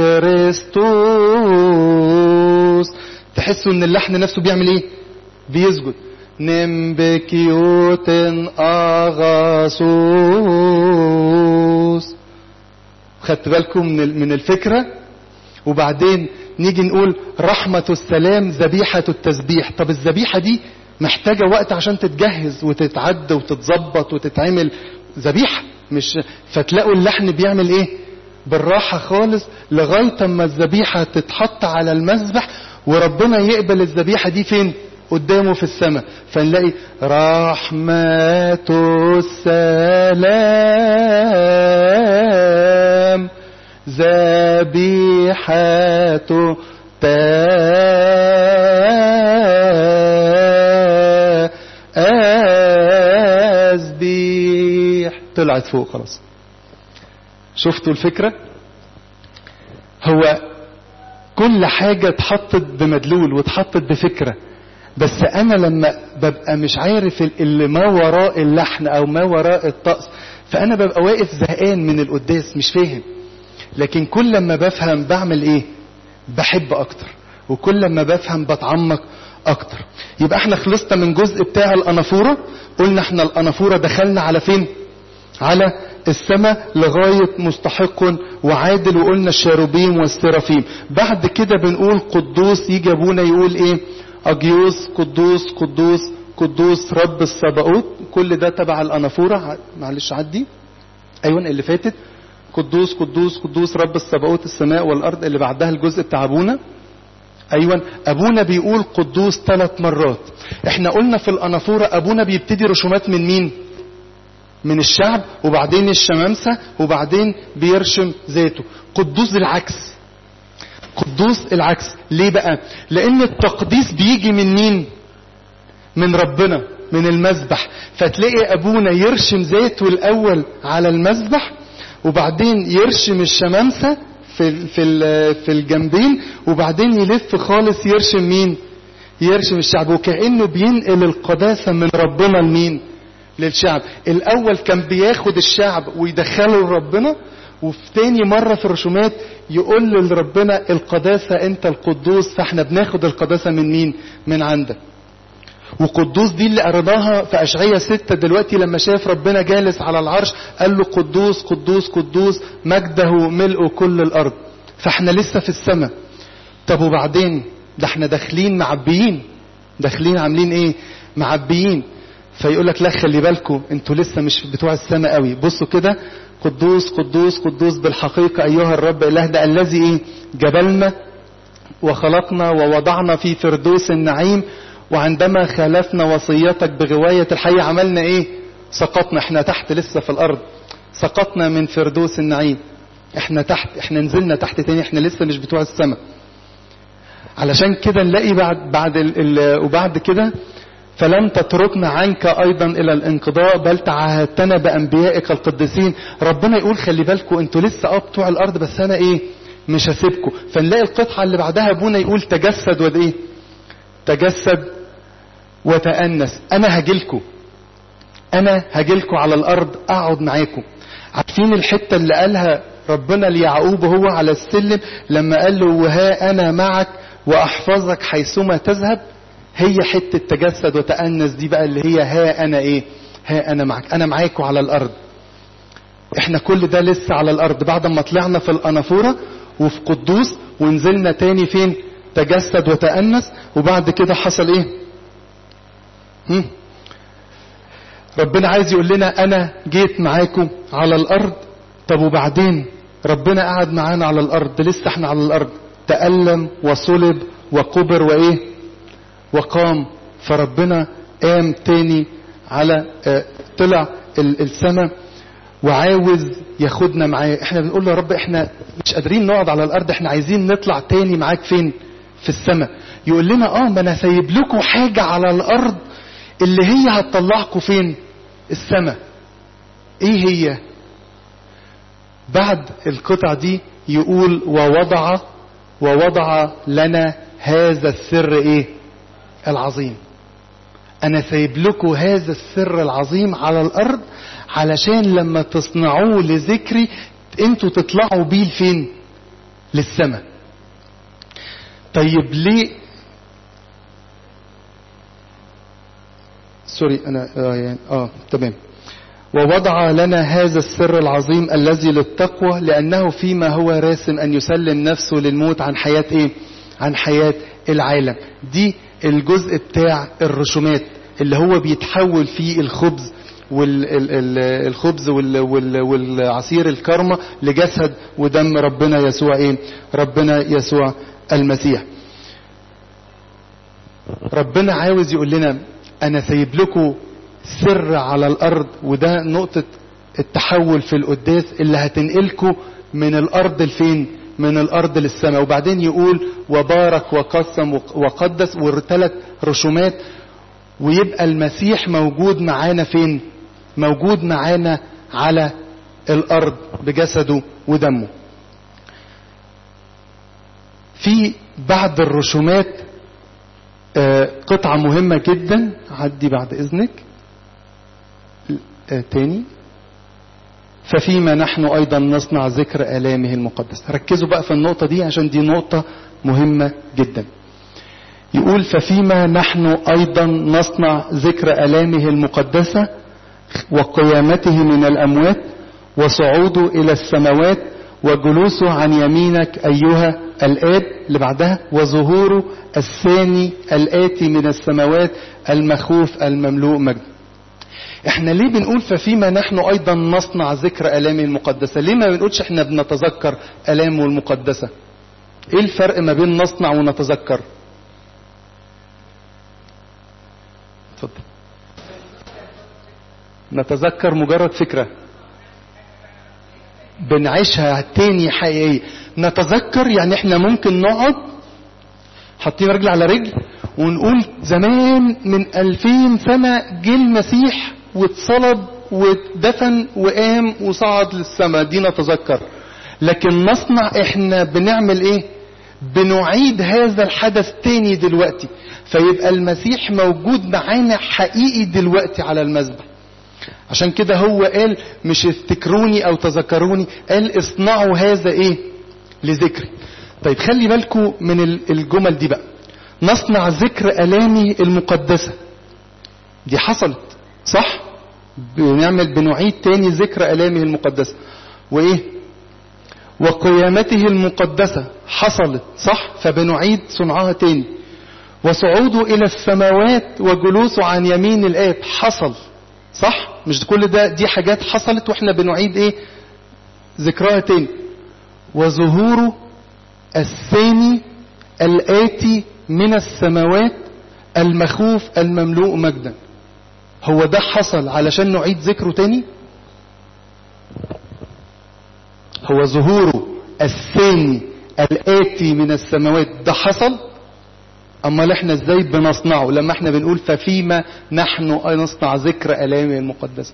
بخريستوس. تحسوا ان اللحن نفسه بيعمل بيسجد. نمبكيوت اغاسوس. خدت بالكم من الفكرة؟ وبعدين نيجي نقول رحمة السلام ذبيحة التسبيح. طب الذبيحة دي محتاجة وقت عشان تتجهز وتتعد وتتظبط وتتعمل ذبيحة، مش فتلاقوا اللحن بيعمل بالراحة خالص لغاية اما الذبيحة تتحط على المذبح وربنا يقبل الذبيحة دي فين؟ قدامه في السماء. فنلاقي رحمة السلام ذبيحة تسبيح. طلعت فوق خلاص. شفتوا الفكرة؟ هو كل حاجة اتحطت بمدلول واتحطت بفكرة، بس انا لما ببقى مش عارف اللي ما وراء اللحن او ما وراء الطقس، فانا ببقى واقف زهقان من القداس مش فاهم. لكن كل ما بفهم بعمل بحب اكتر، وكل ما بفهم بتعمق اكتر. يبقى احنا خلصنا من جزء بتاع الانافورة. قلنا احنا الانافورة دخلنا على فين؟ على السماء لغاية مستحق وعادل، وقلنا الشاروبيم والسرافيم. بعد كده بنقول قدوس. يجي ابونا يقول اجيوس قدوس قدوس قدوس رب السباوت. كل ده تبع الانافورة. معلش عدي. ايوه اللي فاتت قدوس قدوس قدوس رب السباوت السماء والارض. اللي بعدها الجزء بتاع ابونا. ايوه ابونا بيقول قدوس 3 مرات. احنا قلنا في الانافورة ابونا بيبتدي رسومات من مين؟ من الشعب، وبعدين الشمامسة، وبعدين بيرشم ذاته. قدوس العكس. قدوس العكس. ليه بقى؟ لان التقديس بيجي من مين؟ من ربنا، من المذبح. فتلاقي ابونا يرشم ذاته الاول على المذبح، وبعدين يرشم الشمامسة في الجنبين، وبعدين يلف خالص يرشم مين؟ يرشم الشعب. وكأنه بينقل القداسة من ربنا لمين؟ للشعب. الاول كان بياخد الشعب ويدخله لربنا، وفي تاني مرة في الرسومات يقول لربنا القداسة انت القدوس. فاحنا بناخد القداسة من مين؟ من عندك. وقدوس دي اللي قرناها في أشعية 6 دلوقتي لما شاف ربنا جالس على العرش قال له قدوس قدوس قدوس مجده ملء كل الأرض. فاحنا لسه في السماء. طب وبعدين؟ ده احنا داخلين معبيين، داخلين عاملين معبيين. فيقول لك لا خلي بالكم انتوا لسه مش بتوع السماء قوي. بصوا كده قدوس قدوس قدوس بالحقيقة أيها الرب إله ده الذي جبلنا وخلقنا ووضعنا في فردوس النعيم، وعندما خالفنا وصيتك بغواية الحي عملنا سقطنا. احنا تحت لسه في الأرض، سقطنا من فردوس النعيم. احنا تحت، احنا نزلنا تحت تاني، احنا لسه مش بتوع السماء. علشان كده نلاقي وبعد كده فلم تتركنا عنك ايضا الى الانقضاء بل تعهدتنا بانبيائك القديسين. ربنا يقول خلي بالكم انتوا لسه بتوع الارض بس انا مش هسيبكم. فنلاقي القطعه اللي بعدها ابونا يقول تجسد تجسد وتأنس. انا هجيلكم على الارض اقعد معاكم. عارفين الحته اللي قالها ربنا ليعقوب هو على السلم لما قال له وها انا معك واحفظك حيثما تذهب؟ هي حته تجسد وتأنس دي بقى اللي هي ها انا معك، انا معاكم على الارض. احنا كل ده لسه على الارض بعد ما طلعنا في الانافوره وفي قدوس ونزلنا تاني فين؟ تجسد وتأنس. وبعد كده حصل ربنا عايز يقول لنا انا جيت معاكم على الارض. طب وبعدين ربنا قعد معانا على الارض، لسه احنا على الارض، تألم وصلب وقبر وقام. فربنا قام تاني على طلع السماء وعاوز ياخدنا معاه. احنا بنقول له يا رب احنا مش قادرين نقعد على الارض، احنا عايزين نطلع تاني معاك فين؟ في السماء. يقول لنا ما انا سايب لكم حاجة على الارض اللي هي هتطلعكم فين؟ السماء. ايه هي؟ بعد القطع دي يقول ووضع لنا هذا السر العظيم. انا سايب لكم هذا السر العظيم على الارض علشان لما تصنعوه لذكري انتوا تطلعوا بيه فين؟ للسماء. طيب ليه سوري انا تمام. ووضع لنا هذا السر العظيم الذي للتقوى لانه فيما هو راسم ان يسلم نفسه للموت عن حياة عن حياة العالم. دي الجزء بتاع الرسومات اللي هو بيتحول فيه الخبز والعصير الكرمة لجسد ودم ربنا يسوع ربنا يسوع المسيح. ربنا عاوز يقول لنا انا سايب لكم سر على الارض، وده نقطة التحول في القداس اللي هتنقلكم من الارض لفين؟ من الارض للسماء. وبعدين يقول وبارك وقسم وقدس والثلاث رسومات، ويبقى المسيح موجود معانا فين؟ موجود معانا على الارض بجسده ودمه. في بعد الرسومات قطعة مهمة جدا، عدي بعد اذنك تاني. ففيما نحن ايضا نصنع ذكر الامه المقدسة. ركزوا بقى في النقطة دي عشان دي نقطة مهمة جدا. يقول ففيما نحن ايضا نصنع ذكر الامه المقدسة وقيامته من الاموات وصعوده الى السماوات وجلوسه عن يمينك ايها الآب اللي بعدها وظهوره الثاني الآتي من السماوات المخوف المملوء مجد. احنا ليه بنقول ففيما نحن ايضا نصنع ذكر آلامه المقدسة؟ ليه ما بنقولش احنا بنتذكر آلامه المقدسة؟ ايه الفرق ما بين نصنع ونتذكر؟ اتفضل. نتذكر مجرد فكرة بنعيشها تاني حقيقية. نتذكر يعني احنا ممكن نقعد حاطين رجل على رجل ونقول زمان من 2000 سنة جه المسيح واتصلب ودفن وقام وصعد للسماء، دي نتذكر. لكن نصنع احنا بنعمل ايه؟ بنعيد هذا الحدث تاني دلوقتي، فيبقى المسيح موجود معانا حقيقي دلوقتي على المذبح. عشان كده هو قال مش افتكروني او تذكروني، قال اصنعوا هذا لذكري. طيب خلي بالكم من الجمل دي بقى. نصنع ذكر آلامه المقدسة دي حصلت صح؟ بنعيد تاني ذكر آلامه المقدسة. وقيامته المقدسة حصلت صح؟ فبنعيد صنعها تاني. وصعوده الى السماوات وجلوسه عن يمين الآب حصل صح؟ مش كل ده دي حاجات حصلت واحنا بنعيد ذكرها تاني. وظهوره الثاني الآتي من السماوات المخوف المملوء مجدا. هو ده حصل علشان نعيد ذكره تاني؟ هو ظهوره الثاني الآتي من السماوات ده حصل. أما احنا ازاي بنصنعه لما احنا بنقول ففيما نحن نصنع ذكر آلامه المقدسة؟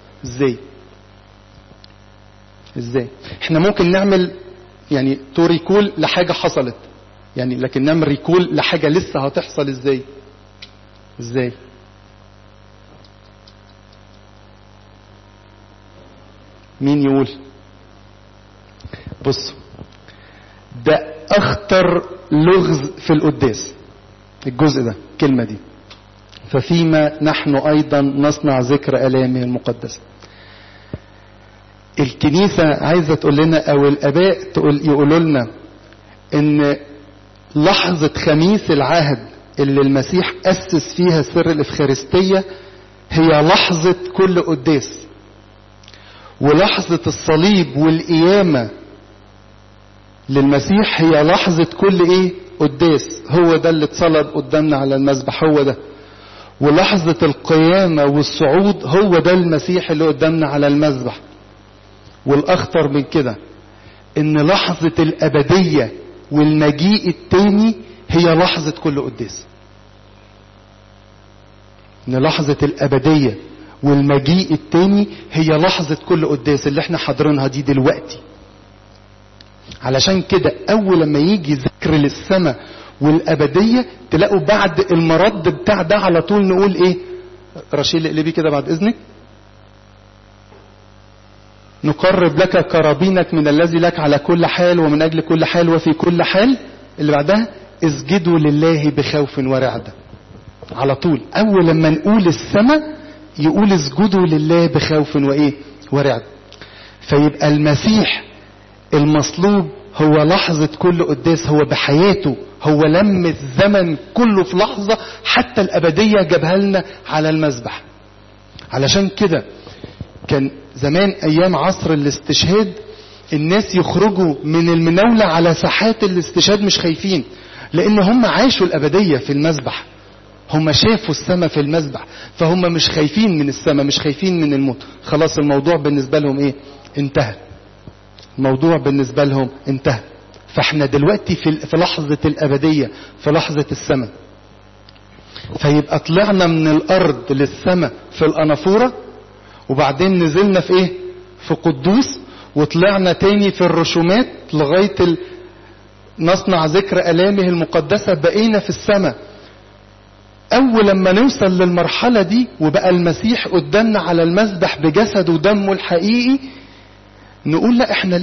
ازاي احنا ممكن نعمل يعني تو ريكول لحاجة حصلت يعني، لكن نعمل ريكول لحاجة لسه هتحصل ازاي؟ مين يقول؟ بص، ده اخطر لغز في القداس الجزء ده، الكلمة دي ففيما نحن ايضا نصنع ذكر آلامه المقدسة. الكنيسة عايزة تقول لنا او الاباء يقولوا لنا ان لحظة خميس العهد اللي المسيح أسس فيها سر الإفخارستية هي لحظة كل قداس، ولحظة الصليب والقيامة للمسيح هي لحظة كل قداس. هو ده اللي اتصلب قدامنا على المذبح، هو ده. ولحظة القيامة والصعود هو ده المسيح اللي قدامنا على المذبح. والأخطر من كده ان لحظة الأبدية والمجيء التاني هي لحظة كل قداس. ان لحظة الأبدية والمجيء التاني هي لحظة كل قداس اللي احنا حاضرينها دي دلوقتي. علشان كده اول لما يجي ذكر للسماء والأبدية تلاقوا بعد المرد بتاع ده على طول نقول رشيل اقلبي كده بعد اذنك. نقرب لك كرابينك من الذي لك على كل حال ومن أجل كل حال وفي كل حال. اللي بعدها اسجدوا لله بخوف ورعدة. على طول أول لما نقول السماء يقول اسجدوا لله بخوف ورعدة. فيبقى المسيح المصلوب هو لحظة كل قداس، هو بحياته هو لم الزمن كله في لحظة، حتى الأبدية جابها لنا على المذبح. علشان كده كان زمان ايام عصر الاستشهاد الناس يخرجوا من المناولة على ساحات الاستشهاد مش خايفين، لان هم عاشوا الابدية في المذبح، هم شافوا السماء في المذبح، فهم مش خايفين من السماء، مش خايفين من الموت. خلاص الموضوع بالنسبة لهم انتهى. الموضوع بالنسبة لهم انتهى. فاحنا دلوقتي في لحظة الابدية، في لحظة السماء. فيبقى طلعنا من الارض للسماء في الانافورة، وبعدين نزلنا في في قدوس، وطلعنا تاني في الرسومات لغاية نصنع ذكر آلامه المقدسة، بقينا في السماء. اول لما نوصل للمرحلة دي وبقى المسيح قدامنا على المذبح بجسد ودمه الحقيقي، نقول لا احنا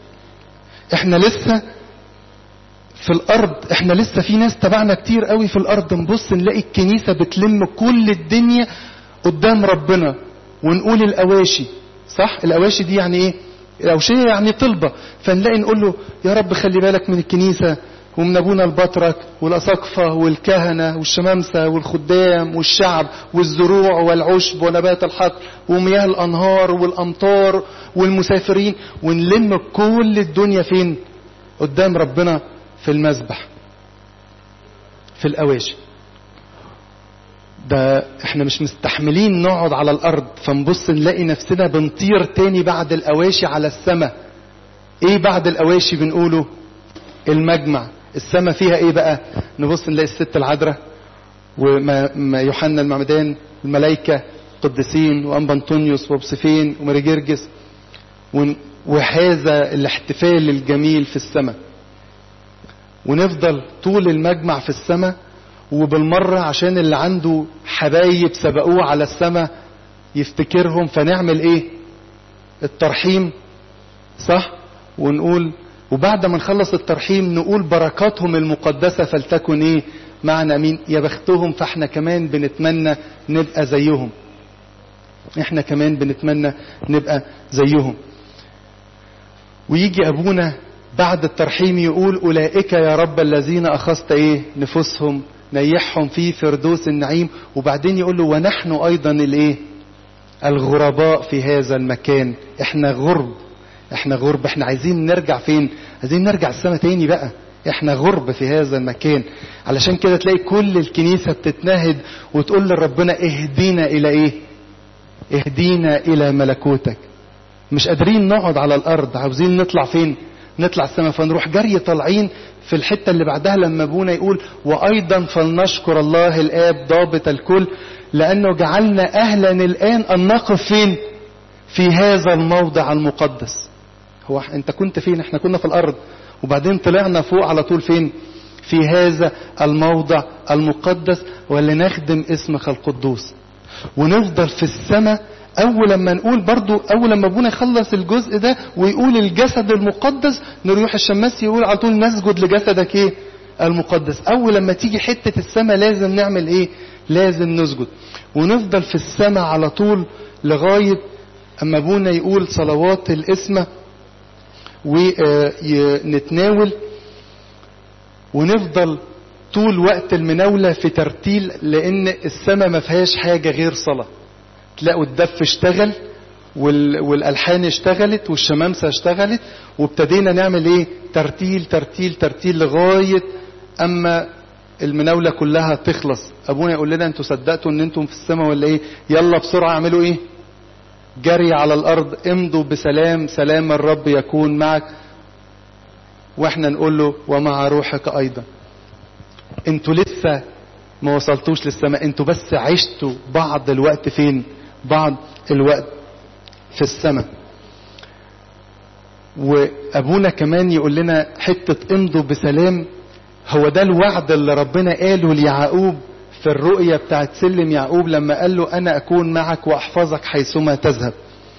لسه في الارض، احنا لسه في ناس تبعنا كتير قوي في الارض. نبص نلاقي الكنيسة بتلم كل الدنيا قدام ربنا، ونقول الأواشي. صح؟ الأواشي دي يعني الأوشية يعني طلبة. فنلاقي نقول له يا رب خلي بالك من الكنيسة ومن أبونا البطرك والأساقفة والكهنة والشمامسة والخدام والشعب والزروع والعشب ونبات الحقل ومياه الأنهار والأمطار والمسافرين، ونلم كل الدنيا فين؟ قدام ربنا في المذبح، في الأواشي. ده احنا مش مستحملين نقعد على الارض، فنبص نلاقي نفسنا بنطير تاني بعد الأواشي على السماء. بعد الأواشي بنقوله المجمع. السماء فيها بقى؟ نبص نلاقي الست العذراء ويوحنا المعمدان، الملائكة قديسين، وأنبا أنطونيوس وبصفين وماري جرجس، وهذا الاحتفال الجميل في السماء. ونفضل طول المجمع في السماء، وبالمرة عشان اللي عنده حبايب سبقوه على السماء يفتكرهم، فنعمل الترحيم. صح؟ ونقول، وبعد ما نخلص الترحيم نقول بركاتهم المقدسة فلتكن معنا مين؟ يا بختهم. فاحنا كمان بنتمنى نبقى زيهم، احنا كمان بنتمنى نبقى زيهم. ويجي ابونا بعد الترحيم يقول اولئك يا رب الذين اخذت نفوسهم نيحهم في فردوس النعيم. وبعدين يقول له ونحن ايضا الغرباء في هذا المكان. احنا غرب، احنا عايزين نرجع فين؟ عايزين نرجع السماء تاني بقى. احنا غرب في هذا المكان. علشان كده تلاقي كل الكنيسة بتتنهد وتقول لربنا اهدينا الى اهدينا الى ملكوتك. مش قادرين نقعد على الارض، عاوزين نطلع فين؟ نطلع السماء. فنروح جري طالعين في الحتة اللي بعدها لما ابونا يقول وايضا فلنشكر الله الاب ضابط الكل لانه جعلنا اهلا الان ان نقف فين؟ في هذا الموضع المقدس. هو انت كنت فين؟ احنا كنا في الارض وبعدين طلعنا فوق على طول فين؟ في هذا الموضع المقدس ولنخدم اسمك القدوس. ونفضل في السماء. اول لما نقول برضو، اول لما ابونا يخلص الجزء ده ويقول الجسد المقدس، نروح الشماس يقول على طول نسجد لجسدك ايه؟ المقدس. اول لما تيجي حتة السماء لازم نعمل ايه؟ لازم نسجد. ونفضل في السماء على طول لغاية اما ابونا يقول صلوات الاسمة ونتناول، ونفضل طول وقت المناولة في ترتيل، لان السماء ما فيهاش حاجة غير صلاة. تلاقوا الدف اشتغل والالحان اشتغلت والشمامسة اشتغلت، وابتدينا نعمل ايه؟ ترتيل ترتيل ترتيل لغاية اما المناولة كلها تخلص. ابونا يقول لنا انتوا صدقتوا ان انتم في السماء ولا ايه؟ يلا بسرعة اعملوا ايه؟ جري على الارض، امضوا بسلام، سلام الرب يكون معك. واحنا نقول له ومع روحك ايضا. انتوا لسه ما وصلتوش للسماء، انتوا بس عشتوا بعض الوقت فين؟ بعض الوقت في السماء. وابونا كمان يقول لنا حتة امضوا بسلام. هو ده الوعد اللي ربنا قاله ليعقوب في الرؤية بتاعت سلم يعقوب لما قال له انا اكون معك واحفظك حيثما تذهب.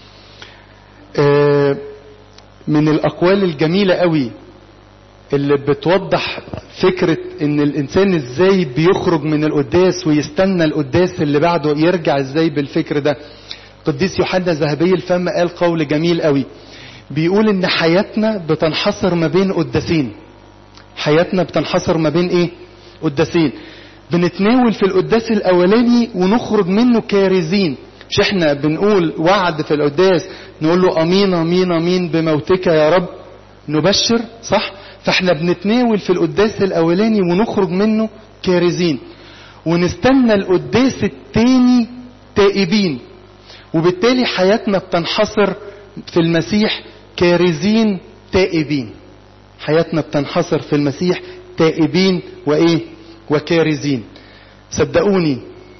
من الاقوال الجميلة قوي اللي بتوضح فكرة ان الانسان ازاي بيخرج من القداس ويستنى القداس اللي بعده يرجع ازاي بالفكر ده. قديس يوحنا ذهبي الفم قال قول جميل قوي، بيقول ان حياتنا بتنحصر ما بين قداسين. حياتنا بتنحصر ما بين ايه؟ قداسين. بنتناول في القداس الاولاني ونخرج منه كارزين. مش احنا بنقول وعد في القداس نقول له امين امين امين بموتك يا رب نبشر، صح؟ فاحنا بنتناول في القداس الاولاني ونخرج منه كارزين، ونستنى القداس التاني تائبين. وبالتالي حياتنا بتنحصر في المسيح كارزين تائبين. حياتنا بتنحصر في المسيح تائبين وايه؟ وكارزين. صدقوني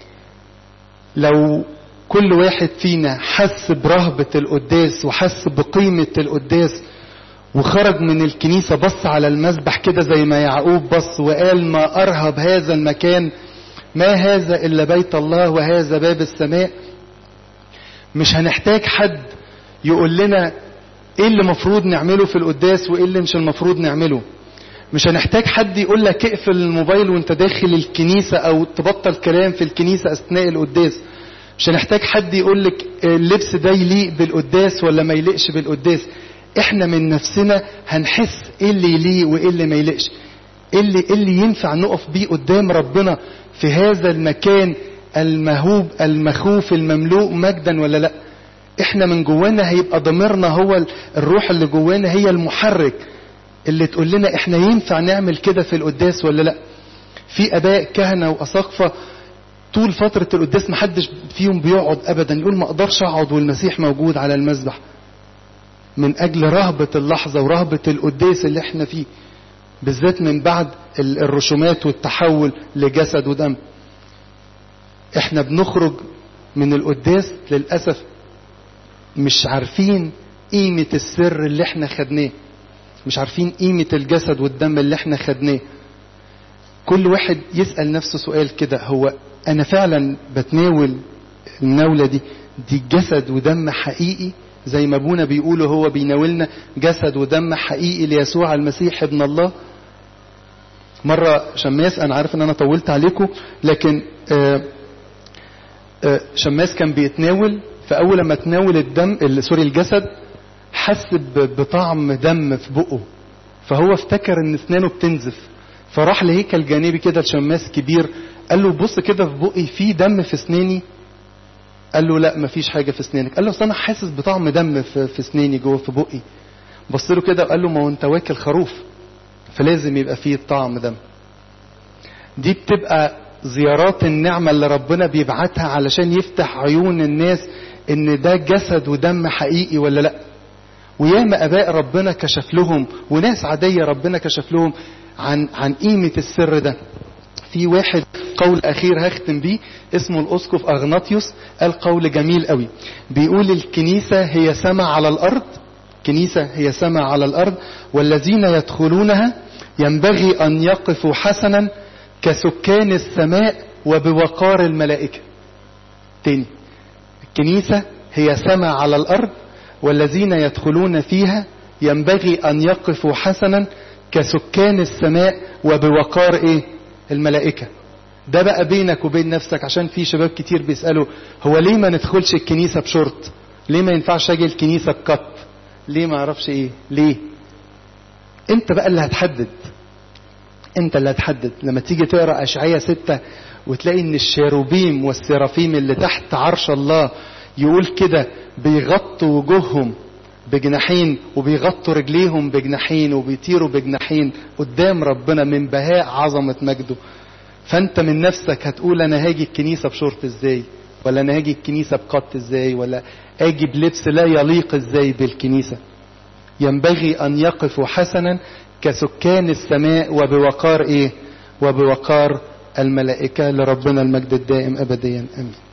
لو كل واحد فينا حس برهبة القداس وحس بقيمة القداس وخرج من الكنيسة بص على المسبح كده زي ما يعقوب بص وقال ما أرهب هذا المكان، ما هذا إلا بيت الله وهذا باب السماء، مش هنحتاج حد يقول لنا ايه اللي مفروض نعمله في القداس وايه اللي مش المفروض نعمله. مش هنحتاج حد يقول لك اقفل الموبايل وانت داخل الكنيسة او تبطل كلام في الكنيسة اثناء القداس. مش هنحتاج حد يقول لك اللبس ده يليق بالقداس ولا ما يليقش بالقداس. احنا من نفسنا هنحس ايه اللي يليق وايه اللي ما يليقش، ايه اللي ينفع نقف بيه قدام ربنا في هذا المكان المهوب المخوف المملوء مجدا ولا لا. احنا من جوانا هيبقى ضميرنا هو الروح اللي جوانا هي المحرك اللي تقول لنا احنا ينفع نعمل كده في القداس ولا لا. في اباء كهنة واساقفة طول فترة القداس محدش فيهم بيقعد ابدا، يقول ما اقدرش اقعد والمسيح موجود على المسبح، من اجل رهبة اللحظة ورهبة القداس اللي احنا فيه، بالذات من بعد الرسومات والتحول لجسد ودم. احنا بنخرج من القداس للأسف مش عارفين قيمة السر اللي احنا خدناه، مش عارفين قيمة الجسد والدم اللي احنا خدناه. كل واحد يسأل نفسه سؤال كده، هو انا فعلا بتناول الناولة دي جسد ودم حقيقي زي ما ابونا بيقوله هو بيناولنا جسد ودم حقيقي ليسوع المسيح ابن الله؟ مرة شماس، انا عارف ان انا طولت عليكم، لكن شماس كان بيتناول، فاول لما تناول الجسد حس بطعم دم في بقه، فهو افتكر ان اسنانه بتنزف، فراح لهيكل جانبي كده لشماس كبير قال له بص كده في بقي في دم في اسناني. قال له لا مفيش حاجة في اسنانك. قال له اصل انا حاسس بطعم دم في اسناني جوه في بقي. بص له كده وقال له ما هو انت واكل خروف فلازم يبقى فيه طعم دم. دي بتبقى زيارات النعمة اللي ربنا بيبعتها علشان يفتح عيون الناس ان ده جسد ودم حقيقي ولا لا. وياما اباء ربنا كشف لهم وناس عادية ربنا كشف لهم عن قيمة السر ده. في واحد قول اخير هختم بيه اسمه الاسقف اغناطيوس، قال قول جميل قوي، بيقول الكنيسة هي سماء على الارض، كنيسة هي سماء على الارض، والذين يدخلونها ينبغي ان يقفوا حسنا كسكان السماء وبوقار الملائكة. تاني، الكنيسة هي سماء على الارض، والذين يدخلون فيها ينبغي ان يقفوا حسنا كسكان السماء وبوقار ايه؟ الملائكة. ده بقى بينك وبين نفسك، عشان في شباب كتير بيسألوا هو ليه ما ندخلش الكنيسة بشورت؟ ليه ما ينفعش اجي الكنيسة بكت؟ ليه ما اعرفش ايه؟ ليه؟ انت بقى اللي هتحدد، انت اللي هتحدد. لما تيجي تقرأ اشعياء 6 وتلاقي ان الشيروبيم والسرافيم اللي تحت عرش الله يقول كده بيغطوا وجوههم بجناحين وبيغطوا رجليهم بجناحين وبيطيروا بجناحين قدام ربنا من بهاء عظمة مجده. فانت من نفسك هتقول انا هاجي الكنيسة بشورت ازاي، ولا انا هاجي الكنيسة بقط ازاي، ولا اجي بلبس لا يليق ازاي بالكنيسة. ينبغي ان يقفوا حسنا كسكان السماء وبوقار ايه؟ وبوقار الملائكة. لربنا المجد الدائم ابديا امين.